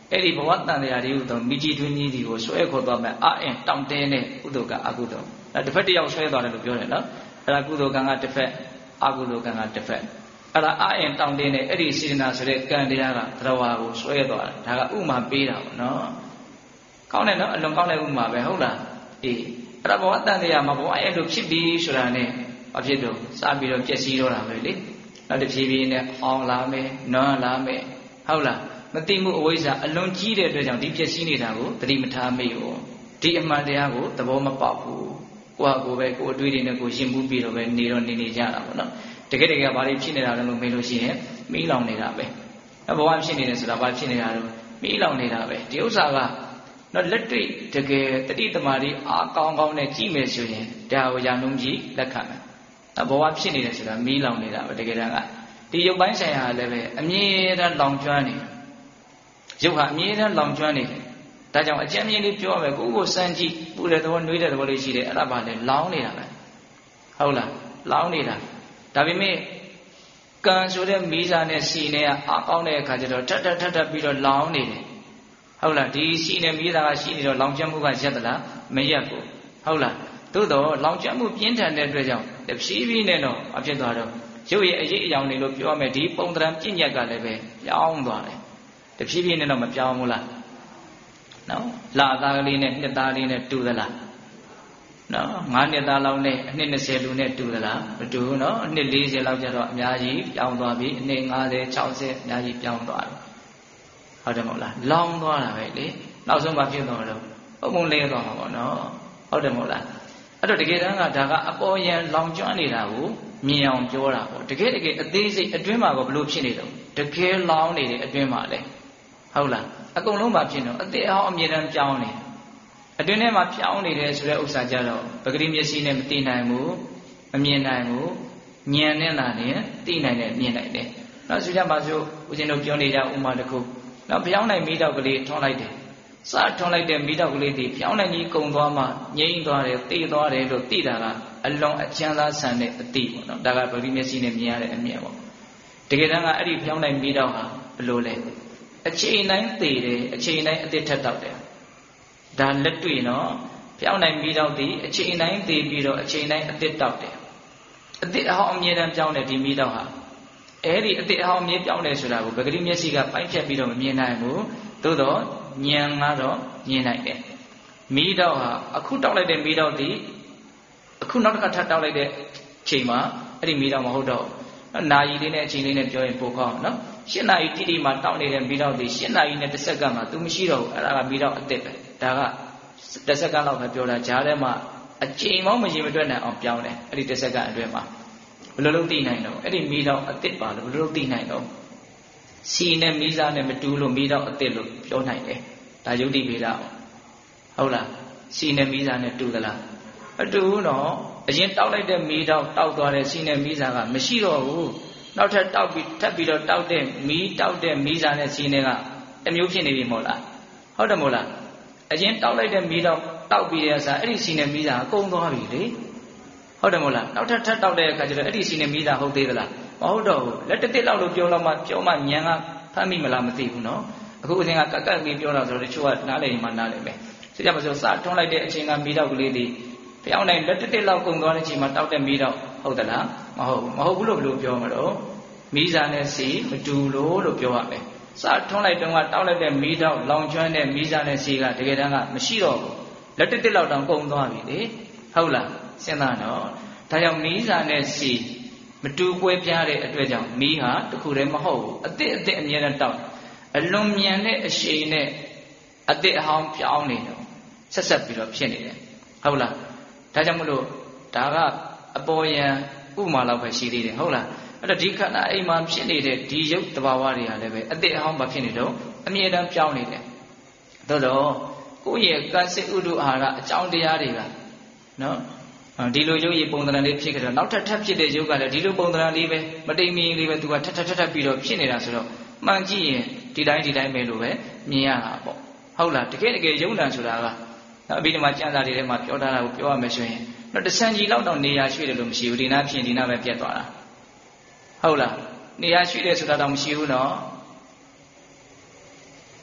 A: အဲ့ဒီဘဝတန်တရားတွေဟူသောမိကြီးတွင်းကြီးတွေကိုဆွဲခေါ်သွားမယ်အအင်တောင့်တင်းတဲ့ကုသိုလ်ကအကုသိုလ်အဲ့တစ်ဖက်တစ်ယောက်ဆွဲသွားတယ်လို့ပြောတယ်နော်အဲ့ဒါကုသိုလ်ကံကတစ်ဖက်အကုသိုလ်ကံကတစ်ဖက်အဲ့ဒါအအင်တောင့်တင်းတဲ့အဲ့ဒီစေတနာဆိုတဲ့ကံတရားကသရဝါကိုဆွဲသွားတာဒါကဥမာပေးတာပေါ့နော်ကောင်းတယ်နော်အလွန်ကောင်းတဲ့ဥမာပဲဟုတ်လားအေးအဲ့ဒါဘဝတန်တရားမှာဘဝအဲ့လိုဖြစ်ပြီးဆိုတာနဲ့ဘာဖြစ်တော့စပြီးတော့ပြည့်စည်တော့တာပဲလေနောက်တစ်ဖြည်းဖြည်းနဲ့အောင်လာမယ်နွမ်းလာမယ်ဟုတ်လားမသိမှုအဝိဇ္ဇာအလွန်ကြီးတဲ့အတွက်ကြောင့်ဒီပြည့်စည်နေတာကိုသတိမထားမိဘူးဒီအမှန်တရားကိုသဘောမပေါက်ဘူးကိုယ့်ဟာကိုယ်ပဲကိုယ်အတွေ့အကြုံနဲ့ကိုယ်ရှင်းမှုပြီးတော့ပဲနေတော့နေနေကြတာပေါ့နော်တကယ်တကယ်ဘာတွေဖြစ်နေတာလဲလို့မေးလို့ရှိရင်မီးလောင်နေတာပဲဘဝဖြစ်နေတယ်ဆိုတာဘာဖြစ်နေတာလဲမီးလောင်နေတာပဲဒီဥစ္စာကနော်လက်တွေ့တကယ်တတိတမာတိအားကောင်းကောင်းနဲ့ကြည့်မယ်ဆိုရင်ဒါကိုရာနှုန်းကြီးလက်ခံမယ်ဘဝဖြစ်နေတယ်ဆိုတာမီးလောင်နေတာပဲတကယ်တမ်းကဒီရုပ်ပိုင်းဆိုင်ရာလည်းပဲအမြဲတမ်းလောင်ကျွမ်းနေရုပ်ဟာအမြဲတမ်းလောင်ကျွမ်းနေတယ်ဒါကြောင့်အကျဉ်းမြင်လေးပြောရမယ်ကိုယ့်ကိုစမ်းကြည့်ပူတဲ့သဘောနှွေးတဲ့သဘောလေးရှိတယ်အဲ့ဒါပါလေလောင်နေတာပဲဟုတ်လားလောင်နေတာဒါပေမဲ့ကံဆိုတဲ့မီးစာနဲ့စီနဲ့ကအားကောင်းတဲ့အခါကျတော့ထပ်ထပ်ထပ်ထပ်ပြီးတော့လောင်နေတယ်ဟုတ်လားဒီစီနဲ့မီးစာကရှိနေတော့လောင်ကျွမ်းမှုကရက်သလားမရက်ဘူးဟုတ်လားသို့တော့လောင်ကျွမ်းမှုပြင်းထန်တဲ့အတွက်ကြောင့်တဖြည်းဖြည်းနဲ့တော့အဖြစ်သွားတော့ရုပ်ရဲ့အရေးအယောင်တွေလို့ပြောရမယ်ဒီပုံသဏ္ဍာန်ပြည့်ညက်ကလည်းပဲပြောင်းသွားတယ်တဖြည်းဖြည်းနဲ့တော့မပြောင်းဘူးလားနော်လာသားကလေးနဲ့နှစ်သားလေးနဲ့တူသလားနော်ငါးနှစ်သားလောက်နဲ့အနှစ်၂၀လူနဲ့တူသလားမတူဘူးနော်အနှစ်၄၀လောက်ကျတော့အများကြီးပြောင်းသွားပြီအနှစ်၅၀၆၀အများကြီးပြောင်းသွားတယ်ဟုတ်တယ်မဟုတ်လားလောင်သွားတာပဲလေနောက်ဆုံးမှဖြစ်သွားတော့အုံမုံလဲသွားမှာပေါ့နော်ဟုတ်တယ်မဟုတ်လားအဲ့တော့တကယ်တမ်းကဒါကအပေါ်ယံလောင်ကျွမ်းနေတာကိုမြင်အောင်ပြောတာပေါ့တကယ်တကယ်အသေးစိတ်အတွင်းမှာကဘလို့ဖြစ်နေတော့တကယ်လောင်နေတဲ့အတွင်းမှာလေဟုတ်လားအကုန်လုံးမှာဖြစ်တော့အသေးအောင်အမြဲတမ်းပြောင်းနေအတွင်းထဲမှာပြောင်းနေတယ်ဆိုတဲ့ဥစ္စာကြတော့ပဂတိမျက်စိနဲ့မသိနိုင်ဘူးမမြင်နိုင်ဘူးဉာဏ်နဲ့လာနေသိနိုင်တယ်မြင်နိုင်တယ်နောက်ဆိုကြပါစို့ဦးဇင်းတို့ပြောနေကြဥမာတစ်ခုနောက်ပြောင်းနိုင်မိတော့ကလေးထွန်းလိုက်တယ်စထွန်းလိုက်တဲ့မိတော့ကလေးဒီပြောင်းနိုင်ကြီးကုံသွားမှငြိမ့်သွားတယ်သိသွားတယ်လို့သိတာကအလွန်အကျဉ်းသားဆန်တဲ့အသိပေါ့နော်ဒါကပဂတိမျက်စိနဲ့မြင်ရတဲ့အမြင်ပေါ့တကယ်တမ်းကအဲ့ဒီပြောင်းနိုင်မိတော့ဟာဘလို့လဲအချိန်တိုင်းသိတယ်အချိန်တိုင်းအသစ်ထက်တောက်တယ်ဒါလက်တွေ့နော်ပြောင်းနိုင်ပြီးတော့ဒီအချိန်တိုင်းသိပြီးတော့အချိန်တိုင်းအသစ်တောက်တယ်အသစ်အဟောင်းအမြဲတမ်းပြောင်းတယ်ဒီမိတော့ဟာအဲ့ဒီအသစ်အဟောင်းအမြဲပြောင်းတယ်ဆိုတာကိုပဂတိမျက်စိကပိုင်းဖြတ်ပြီးတော့မမြင်နိုင်ဘူးသို့တော့ဉာဏ်ကတော့မြင်နိုင်တယ်မိတော့ဟာအခုတောက်လိုက်တဲ့မိတော့ဒီအခုနောက်တစ်ခါထပ်တောက်လိုက်တဲ့ချိန်မှာအဲ့ဒီမိတော့မဟုတ်တော့နာယီလေးနဲ့အချိန်လေးနဲ့ပြောရင်ပိုကောင်းနော်ရှစ်နာရီတိတိမှတောက်နေတဲ့မိတော့ဒီရှစ်နာရီနဲ့တစ်စက္ကန့်မှ तू မရှိတော့ဘူးအဲ့ဒါကမိတော့အသစ်ပဲဒါကတစ်စက္ကန့်လောက်ပဲပြောတာဂျားထဲမှာအချိန်မောင်းမရေမတွက်နိုင်အောင်ပြောင်းတယ်အဲ့ဒီတစ်စက္ကန့်အတွင်းမှာဘယ်လိုလုပ်သိနိုင်တော့အဲ့ဒီမိတော့အသစ်ပါလို့ဘယ်လိုလုပ်သိနိုင်တော့စီနဲ့မိစားနဲ့မတူလို့မိတော့အသစ်လို့ပြောနိုင်တယ်ဒါယုတ်တိဗေဒဟုတ်လားစီနဲ့မိစားနဲ့တူသလားမတူဘူးနော်အရင်တောက်လိုက်တဲ့မိတော့တောက်သွားတဲ့စီနဲ့မိစားကမရှိတော့ဘူးနောက်ထပ်တောက်ပြီးထပ်ပြီးတော့တောက်တဲ့မီးတောက်တဲ့မီးစားနဲ့စီနဲ့ကတစ်မျိုးဖြစ်နေပြီမဟုတ်လားဟုတ်တယ်မဟုတ်လားအရင်တောက်လိုက်တဲ့မီးတော့တောက်ပြီးတဲ့အခါအဲ့ဒီစီနဲ့မီးစားကကုန်သွားပြီလေဟုတ်တယ်မဟုတ်လားနောက်ထပ်ထပ်တောက်တဲ့အခါကျတော့အဲ့ဒီစီနဲ့မီးစားဟုတ်သေးသလားမဟုတ်တော့ဘူးလက်တစ်တစ်လောက်လို့ပြောတော့မှပြောမှညံကဖမ်းမိမလားမသိဘူးနော်အခုအရင်ကကက်ကက်လေးပြောတာဆိုတော့တချို့ကနားလည်ရင်မှနားလည်မယ်ဆိုကြပါစို့စာထွန်းလိုက်တဲ့အချိန်ကမီးတောက်ကလေးဒီပြောင်းနိုင်လက်တစ်တစ်လောက်ကုန်သွားတဲ့အချိန်မှာတောက်တဲ့မီးတော့ဟုတ်သလားမဟုတ်မဟုတ်ဘူးလို့ဘယ်လိုပြောမှာတော့မီးစာနဲ့စီမတူလို့လို့ပြောရမယ်စာထွန်းလိုက်တုန်းကတောက်လိုက်တဲ့မီးတော့လောင်ကျွမ်းတဲ့မီးစာနဲ့စီကတကယ်တမ်းကမရှိတော့ဘူးလက်တစ်တစ်လောက်တောင်ကုန်သွားပြီလေဟုတ်လားစဉ်းစားတော့ဒါကြောင့်မီးစာနဲ့စီမတူကွဲပြားတဲ့အတွက်ကြောင့်မီးဟာတခုတည်းမဟုတ်ဘူးအသစ်အသစ်အမြဲတမ်းတောက်အလွန်မြန်တဲ့အရှိန်နဲ့အသစ်အဟောင်းပြောင်းနေတော့ဆက်ဆက်ပြီးတော့ဖြစ်နေတယ်ဟုတ်လားဒါကြောင့်မလို့ဒါကအပေါ်ယံဥမာလောက်ပဲရှိသေးတယ်ဟုတ်လားအဲ့တော့ဒီခန္ဓာအိမ်မှာဖြစ်နေတဲ့ဒီရုပ်တဘာဝတွေကလည်းပဲအသစ်အဟောင်းမဖြစ်နေတော့အမြဲတမ်းပြောင်းနေတယ်သို့တော့ကိုယ့်ရဲ့ကံစိတ်ဥဒ္ဓအာဟာရအကြောင်းတရားတွေကနော်ဒီလိုရုပ်ရည်ပုံသဏ္ဍာန်လေးဖြစ်ကြတော့နောက်ထပ်ထပ်ဖြစ်တဲ့ရုပ်ကလည်းဒီလိုပုံသဏ္ဍာန်လေးပဲမတိမ်မီလေးပဲသူကထပ်ထပ်ထပ်ထပ်ပြီးတော့ဖြစ်နေတာဆိုတော့မှန်ကြည့်ရင်ဒီတိုင်းဒီတိုင်းပဲလို့ပဲမြင်ရတာပေါ့ဟုတ်လားတကယ်တကယ်ယုံနာဆိုတာကနော်အဘိဓမ္မာကျမ်းစာတွေထဲမှာပြောထားတာကိုပြောရမယ်ဆိုရင်တော့တဆန်ကြီးလောက်တော့နေရာရွှေ့တယ်လို့မရှိဘူးဒီနာဖြစ်ဒီနာပဲပြတ်သွားတာဟုတ်လားနေရာရွှေ့တယ်ဆိုတာတော့မရှိဘူးနော်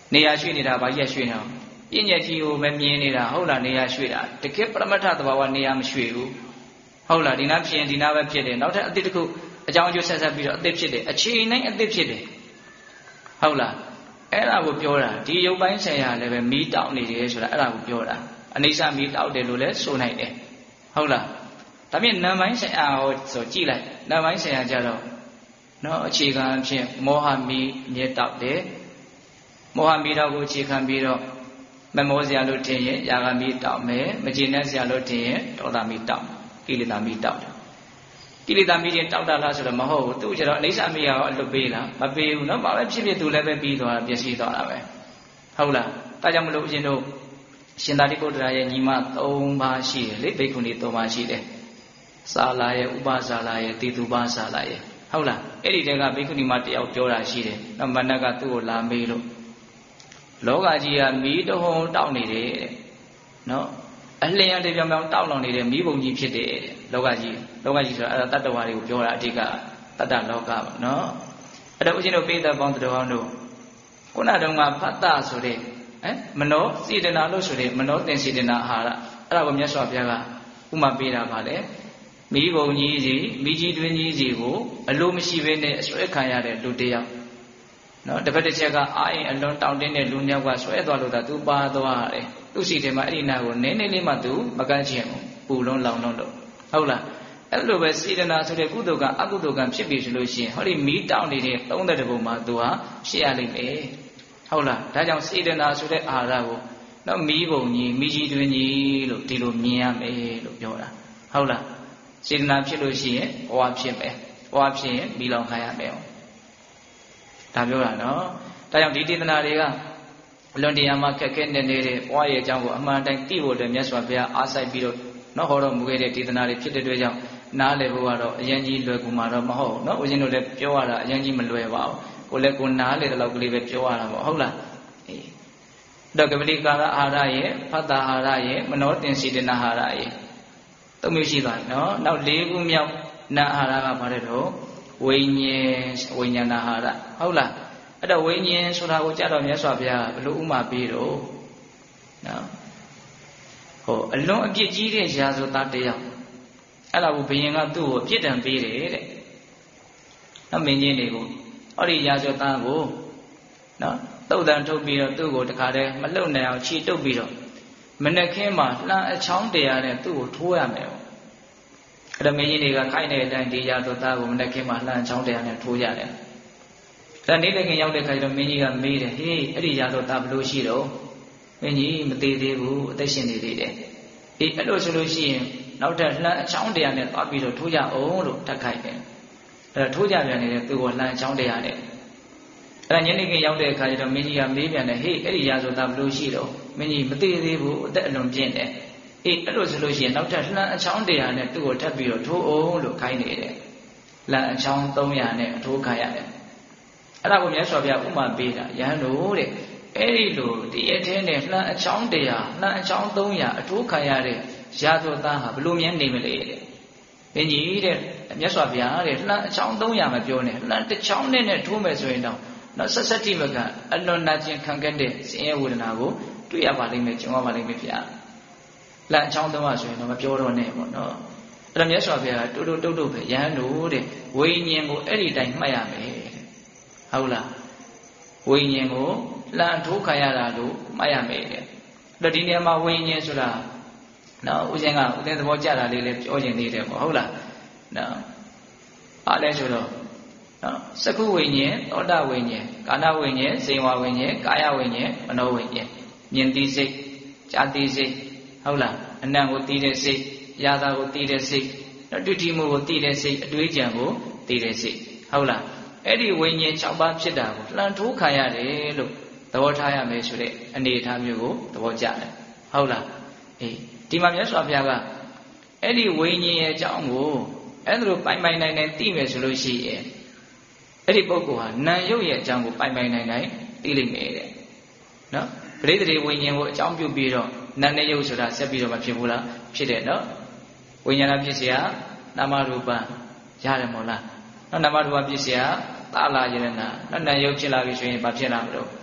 B: နေရာရွှေ့နေတာဘာကြီးရွှေ့နေအောင်ပြည့်ညက်ကြီးကိုပဲမြင်နေတာဟုတ်လားနေရာရွှေ့တာတကယ်ပရမတ္ထသဘာဝနေရာမရွှေ့ဘူးဟုတ်လားဒီနာဖြစ်ရင်ဒီနာပဲဖြစ်တယ်နောက်ထပ်အသစ်တစ်ခုအကြောင်းအကျိုးဆက်ဆက်ပြီးတော့အသစ်ဖြစ်တယ်အခြေအနေအသစ်ဖြစ်တယ်ဟုတ်လားအဲ့ဒါကိုပြောတာဒီရုပ်ပိုင်းဆိုင်ရာလည်းပဲမီးတောက်နေတယ်ဆိုတာအဲ့ဒါကိုပြောတာအနိစ္စမီးတောက်တယ်လို့လည်းဆိုနိုင်တယ်ဟုတ်လားဒါပြင်နာမ်ပိုင်းဆိုင်ရာဟောဆိုကြည့်လိုက်နာမ်ပိုင်းဆိုင်ရာကြတော့နော်အခြေခံအဖြစ်မောဟမီးမြဲတောက်တယ်မောဟမီးတောက်ကိုအခြေခံပြီးတော့မမောစရာလို့ထင်ရင်ယာဂမီးတောက်မယ်မကျေနပ်စရာလို့ထင်ရင်ဒေါသမီးတောက်ကိလေသာမီးတောက်တယ်ကိလေသာမီးတွေတောက်တာလားဆိုတော့မဟုတ်ဘူးသူကျတော့အိဋ္ဌမီးရောအလွတ်ပေးလားမပေးဘူးနော်ဘာပဲဖြစ်ဖြစ်သူလည်းပဲပြီးသွားတာပျက်စီးသွားတာပဲဟုတ်လားဒါကြောင့်မလို့ဦးဇင်းတို့ရှင်သာရိပုတ္တရာရဲ့ညီမ၃ပါးရှိတယ်လေဘိက္ခုနီ၃ပါးရှိတယ်စာလာရဲ့ဥပစာလာရဲ့တိတုပစာလာရဲ့ဟုတ်လားအဲ့ဒီတည်းကဘိက္ခုနီမတယောက်ပြောတာရှိတယ်နော်မနက်ကသူ့ကိုလာမေးလို့လောကကြီးကမီးတဟုံတောက်နေတယ်တဲ့နော်အလျင်တပြောင်ပြောင်တောက်လောင်နေတဲ့မီးပုံကြီးဖြစ်တယ်တဲ့လောကကြီးလောကကြီးဆိုတာအဲ့ဒါတတ္တဝါတွေကိုပြောတာအဓိကတတ္တလောကပါနော်အဲ့တော့ဦးဇင်းတို့ပိဋကပေါင်းတော်အောင်တို့ခုနတုန်းကဖတ်တာဆိုတဲ့ဟမ်မနောစေတနာလို့ဆိုတဲ့မနောသင်စေတနာအာဟာရအဲ့ဒါကိုမြတ်စွာဘုရားကဥမာပေးတာပါလေမီးပုံကြီးစီမီးကြီးတွင်ကြီးစီကိုအလိုမရှိဘဲနဲ့အဆွဲခံရတဲ့လူတစ်ယောက်နော်တစ်ဖက်တစ်ချက်ကအာရင်အလွန်တောင့်တင်းတဲ့လူမြောက်ကဆွဲသွားလို့သာသူပါသွားတယ်သူစီထဲမှာအဲ့ဒီနာကိုနည်းနည်းလေးမှသူမကန့်ချင်ဘူးပူလုံးလောင်လုံးလို့ဟုတ်လားအဲ့လိုပဲစေတနာဆိုတဲ့ကုသိုလ်ကအကုသိုလ်ကဖြစ်ပြီဆိုလို့ရှိရင်ဟောဒီမီးတောင့်နေတဲ့သုံးတဲ့ပုံမှာသူဟာရှေ့ရလိမ့်မယ်ဟုတ်လားဒါကြောင့်စေတနာဆိုတဲ့အာဟာရကိုနော်မီးပုံကြီးမီးကြီးတွင်ကြီးလို့ဒီလိုမြင်ရမယ်လို့ပြောတာဟုတ်လားစေတနာဖြစ်လို့ရှိရင်ဘဝဖြစ်မယ်ဘဝဖြစ်ရင်မီးလောင်ခံရမယ်ဒါပြောတာနော်ဒါကြောင့်ဒီဒေသနာတွေကအလွန်တရာမှခက်ခဲနေနေတဲ့ဘဝရဲ့အကြောင်းကိုအမှန်တိုင်းသိဖို့အတွက်မြတ်စွာဘုရားအားစိုက်ပြီးတော့နော်ဟောတော်မူခဲ့တဲ့ဒေသနာတွေဖြစ်တဲ့အတွက်ကြောင့်နားလည်ဖို့ကတော့အရင်ကြီးလွယ်ကူမှာတော့မဟုတ်ဘူးနော်ဦးဇင်းတို့လည်းပြောရတာအရင်ကြီးမလွယ်ပါဘူးကိုလည်းကိုနားလေတဲ့လောက်ကလေးပဲပြောရတာပေါ့ဟုတ်လားအေးတော့ကပတိကာရအာဟာရရဲ့ဖတ်တာအာဟာရရဲ့မနောတင်စီတနာအာဟာရရဲ့သုံးမျိုးရှိသွားပြီနော်နောက်၄ခုမြောက်နာအာဟာရကဘာလဲတော့ဝိညာဉ်ဝိညာဏအာဟာရဟုတ်လားအဲ့တော့ဝိညာဉ်ဆိုတာကိုကြတော့မြတ်စွာဘုရားဘယ်လိုဥမာပေးတော့နော်ဟိုအလွန်အပြစ်ကြီးတဲ့ရာဇဝသားတယောက်အဲ့ဒါကိုဘုရင်ကသူ့ကိုအပြစ်ဒဏ်ပေးတယ်တဲ့နော်မင်းကြီးတွေကိုဟောဒီရာဇဝသားကိုနော်တုတ်တန်ထုတ်ပြီးတော့သူ့ကိုတခါတည်းမလှုပ်နိုင်အောင်ခြေတုပ်ပြီးတော့မနှက်ခင်းမှာလှမ်းအချောင်းတရားနဲ့သူ့ကိုထိုးရမယ်ပေါ့အဲ့ဒါမင်းကြီးတွေကခိုင်းတဲ့အတိုင်းဒီရာဇဝသားကိုမနှက်ခင်းမှာလှမ်းအချောင်းတရားနဲ့ထိုးကြတယ်ဒါနေတဲ့ခင်ရောက်တဲ့ခါကျတော့မင်းကြီးကမေးတယ်ဟေးအဲ့ဒီရာဇဝသားဘလို့ရှိတော့မင်းကြီးမသေးသေးဘူးအသက်ရှင်နေသေးတယ်အေးအဲ့လိုဆိုလို့ရှိရင်နောက်ထပ်လှမ်းအချောင်းတရားနဲ့သွားပြီးတော့ထိုးကြအောင်လို့တက်ခိုက်တယ်အဲ့ဒါထိုးကြပြန်နေတဲ့သူ့ကိုလှမ်းအချောင်းတရားနဲ့အဲ့ဒါညနေခင်းရောက်တဲ့အခါကျတော့မင်းကြီးကမေးပြန်တယ်ဟေးအဲ့ဒီရာဇဝသားဘလို့ရှိတော့မင်းကြီးမသေးသေးဘူးအသက်အလွန်ပြင်းတယ်အေးအဲ့လိုဆိုလို့ရှိရင်နောက်ထပ်လှမ်းအချောင်းတရားနဲ့သူ့ကိုထပ်ပြီးတော့ထိုးအောင်လို့ခိုင်းနေတယ်လှမ်းအချောင်းသုံးရာနဲ့အထိုးခိုင်းရတယ်အဲ့ဒါကိုမြတ်စွာဘုရားဥမာပေးတာယဟန်တို့တဲ့အဲ့ဒီလိုဒီအထဲနဲ့လှမ်းအချောင်းတရားလှမ်းအချောင်းသုံးရာအထိုးခံရတဲ့ရာဇဝသားဟာဘလို့မြဲနေမလဲတဲ့ဘင်းကြီးတဲ့မြတ်စွာဘုရားတဲ့လှမ်းအချောင်းသုံးရာမပြောနဲ့လှမ်းတစ်ချောင်းနဲ့နဲ့ထိုးမယ်ဆိုရင်တော့နော်ဆက်ဆက်တိမကအလွန်နာကျင်ခံခဲ့တဲ့ဆင်းရဲဝေဒနာကိုတွေ့ရပါလိမ့်မယ်ကြုံရပါလိမ့်မယ်ဗျာလှမ်းအချောင်းသုံးရာဆိုရင်တော့မပြောတော့နဲ့ပေါ့နော်အဲ့ဒါမြတ်စွာဘုရားတူတူတုတ်တုတ်ပဲယဟန်တို့တဲ့ဝိညာဉ်ကိုအဲ့ဒီတိုင်းမှတ်ရမယ်ဟုတ်လားဝိညာဉ်ကိုလှမ်းထိုးခံရတာလို့မှတ်ရမယ်တဲ့အဲ့ဒီနေရာမှာဝိညာဉ်ဆိုတာနော်ဦးဇင်းကဦးဇင်းသဘောကျတာလေးလည်းပြောချင်သေးတယ်ပေါ့ဟုတ်လားနော်အားလဲဆိုတော့နော်စကုဝိညာဉ်သောတာဝိညာဉ်ကာဏဝိညာဉ်ဇေဝဝိညာဉ်ကာယဝိညာဉ်မနောဝိညာဉ်မြင်သိစိတ်ကြားသိစိတ်ဟုတ်လားအနံ့ကိုသိတဲ့စိတ်ရာသာကိုသိတဲ့စိတ်နော်တွေ့ထိမှုကိုသိတဲ့စိတ်အတွေးကြံကိုသိတဲ့စိတ်ဟုတ်လားအဲ့ဒီဝိညာဉ်၆ပါးဖြစ်တာကိုလှန်ထိုးခံရတယ်လို့သဘောထားရမယ်ဆိုတဲ့အနေအထားမျိုးကိုသဘောကျတယ်ဟုတ်လားအေးဒီမှာမြတ်စွာဘုရားကအဲ့ဒီဝိညာဉ်ရဲ့အကြောင်းကိုအဲ့ဒါလိုပိုင်ပိုင်နိုင်နိုင်သိမယ်ဆိုလို့ရှိရင်အဲ့ဒီပုဂ္ဂိုလ်ဟာနာမ်ရုပ်ရဲ့အကြောင်းကိုပိုင်ပိုင်နိုင်နိုင်သိလိမ့်မယ်တဲ့နော်ပရိသေဝိညာဉ်ကိုအကြောင်းပြုပြီးတော့နာမ်နဲ့ရုပ်ဆိုတာဆက်ပြီးတော့မဖြစ်ဘူးလားဖြစ်တယ်နော်ဝိညာဏဖြစ်เสียနာမရူပရတယ်မို့လားနော်နာမရူပဖြစ်เสียသာလာယရဏနော်နာမ်ရုပ်ဖြစ်လာပြီဆိုရင်ဘာဖြစ်လာမလို့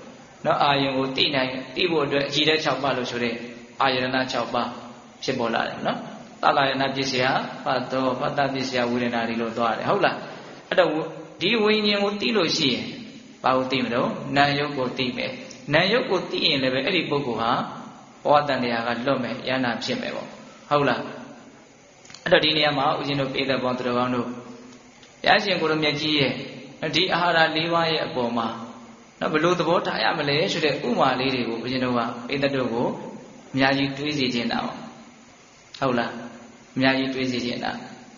B: နော်အာယုံကိုသိနိုင်သိဖို့အတွက်အကြည့်တဲ့၆ပါးလို့ဆိုတဲ့အာယတနာ၆ပါးဖြစ်ပေါ်လာတယ်နော်သလယနာပစ္စယဖတ်တော်ဖတ်တပစ္စယဝေဒနာတွေလို့သွားတယ်ဟုတ်လားအဲ့တော့ဒီဝိညာဉ်ကိုသိလို့ရှိရင်ဘာကိုသိမလို့နာယုတ်ကိုသိမယ်နာယုတ်ကိုသိရင်လည်းပဲအဲ့ဒီပုဂ္ဂိုလ်ဟာဘဝတန်တရားကလွတ်မယ်ယန္နာဖြစ်မယ်ပေါ့ဟုတ်လားအဲ့တော့ဒီနေရာမှာဦးဇင်းတို့ပြည်သက်ပေါင်းသူတော်ကောင်းတို့ဘုရားရှင်ကိုရမြတ်ကြီးရဲ့ဒီအာဟာရ၄ပါးရဲ့အပေါ်မှာနော်ဘလို့သဘောထားရမလဲဆိုတဲ့ဥမာလေးတွေကိုဦးဇင်းတို့ကပြည်သက်တို့ကိုအများကြီးတွေးစီခြင်းတာပေါ့ဟုတ်လားအများကြီးတွေးစီခြင်းတာ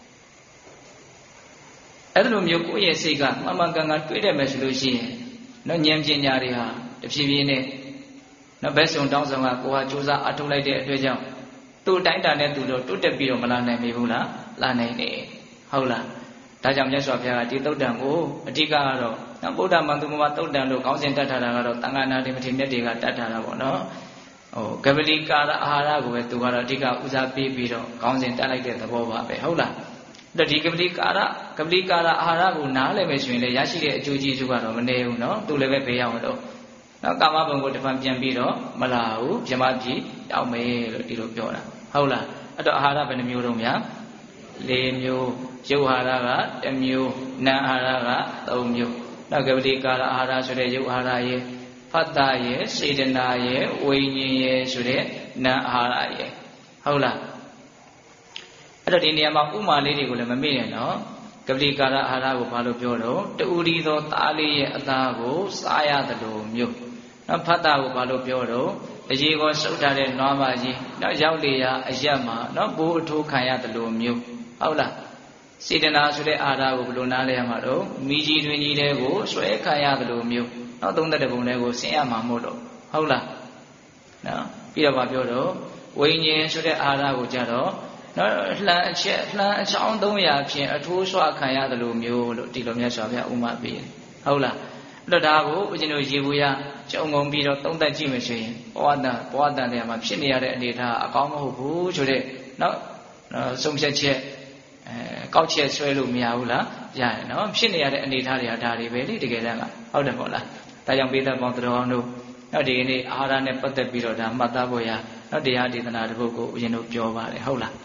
B: အဲ့လိုမျိုးကိုယ့်ရဲ့စိတ်ကမှန်မှန်ကန်ကန်တွေးတယ်မယ်ဆိုလို့ရှိရင်နော်ဉာဏ်ပညာတွေဟာတဖြည်းဖြည်းနဲ့နော်ဘက်ဆုံးတောင်းဆောင်ကကိုဟာစူးစမ်းအထုတ်လိုက်တဲ့အတွက်ကြောင့်သူ့တိုင်းတာနဲ့သူတို့တိုးတက်ပြီးတော့မလာနိုင်ဘူးလားလာနိုင်တယ်ဟုတ်လားဒါကြောင့်မြတ်စွာဘုရားကဒီသုတ်တံကိုအဓိကကတော့နော်ဗုဒ္ဓမန္တုမသုတ်တံလို့ခေါင်းစဉ်တတ်ထားတာကတော့တန်ခါနာတိမထေရမြတ်တွေကတတ်ထားတာပေါ့နော်ဟိုကပလီကာရအာဟာရကိုပဲသူကတော့အဓိကဦးစားပေးပြီးတော့ခေါင်းစဉ်တက်လိုက်တဲ့သဘောပါပဲဟုတ်လားအဲ့ဒီကပလီကာရကပလီကာရအာဟာရကိုနားလည်မယ်ဆိုရင်လည်းရရှိတဲ့အကျိုးကျေးဇူးကတော့မနည်းဘူးနော်သူလည်းပဲဘေးရောက်တော့နော်ကာမဘုံကိုတစ်ဖန်ပြန်ပြီးတော့မလာဘူးပြမကြီးတောက်မယ်လို့ဒီလိုပြောတာဟုတ်လားအဲ့တော့အာဟာရဘယ်နှမျိုးတုံးများ၄မျိုးရုပ်အာဟာရကတစ်မျိုးနာမ်အာဟာရကသုံးမျိုးနောက်ကပလီကာရအာဟာရဆိုတဲ့ရုပ်အာဟာရရဲ့ဖတ်တာရဲ့စေတနာရဲ့ဝိညာဉ်ရဲ့ဆိုတဲ့နာမ်အာဟာရရဲ့ဟုတ်လားအဲ့တော့ဒီနေရာမှာဥမာလေးတွေကိုလည်းမမေ့နဲ့နော်ကပလီကာရအာဟာရကိုဘာလို့ပြောတော့တူရီသောသားလေးရဲ့အသားကိုစားရတယ်လို့မျိုးနော်ဖတ်တာကိုဘာလို့ပြောတော့အရေကိုစုပ်ထားတဲ့နွားမကြီးနော်ရောက်လေရာအရက်မှာနော်ဘိုးအထိုးခံရတယ်လို့မျိုးဟုတ်လားစေတနာဆိုတဲ့အာဟာရကိုဘယ်လိုနားလဲရမှာတော့မိကြီးတွင်ကြီးတဲ့ကိုဆွဲခံရတယ်လို့မျိုးနော်သုံးသက်တဲ့ဘုံတွေကိုဆင်းရမှာမို့လို့ဟုတ်လားနော်ပြီးတော့ဗာပြောတော့ဝိညာဉ်ဆိုတဲ့အာဟာရကိုကြတော့နော်လှမ်းအချက်လှမ်းအချောင်းသုံးရာဖြင့်အထိုးဆွခံရတယ်လို့မျိုးလို့ဒီလိုမြတ်စွာဘုရားဥမာပေးတယ်ဟုတ်လားအဲ့တော့ဒါကိုဦးဇင်းတို့ရေဘူးရကြုံငုံပြီးတော့သုံးသက်ကြည့်မှဆိုရင်ဘဝတန်ဘဝတန်တရားမှာဖြစ်နေရတဲ့အနေအထားအကောင်းမဟုတ်ဘူးဆိုတဲ့နော်ဆုံးဖြတ်ချက်အဲကောက်ချက်ဆွဲလို့မရဘူးလားရတယ်နော်ဖြစ်နေရတဲ့အနေအထားတွေကဒါတွေပဲလေတကယ်တမ်းကဟုတ်တယ်မဟုတ်လားဒါကြောင့်ပိဿပေါင်းတော်တို့နော်ဒီကနေ့အာဟာရနဲ့ပတ်သက်ပြီးတော့ဒါမှတ်သားဖို့ရနော်တရားဒေသနာတစ်ပုဒ်ကိုဦးဇင်းတို့ပြောပါတယ်ဟုတ်လား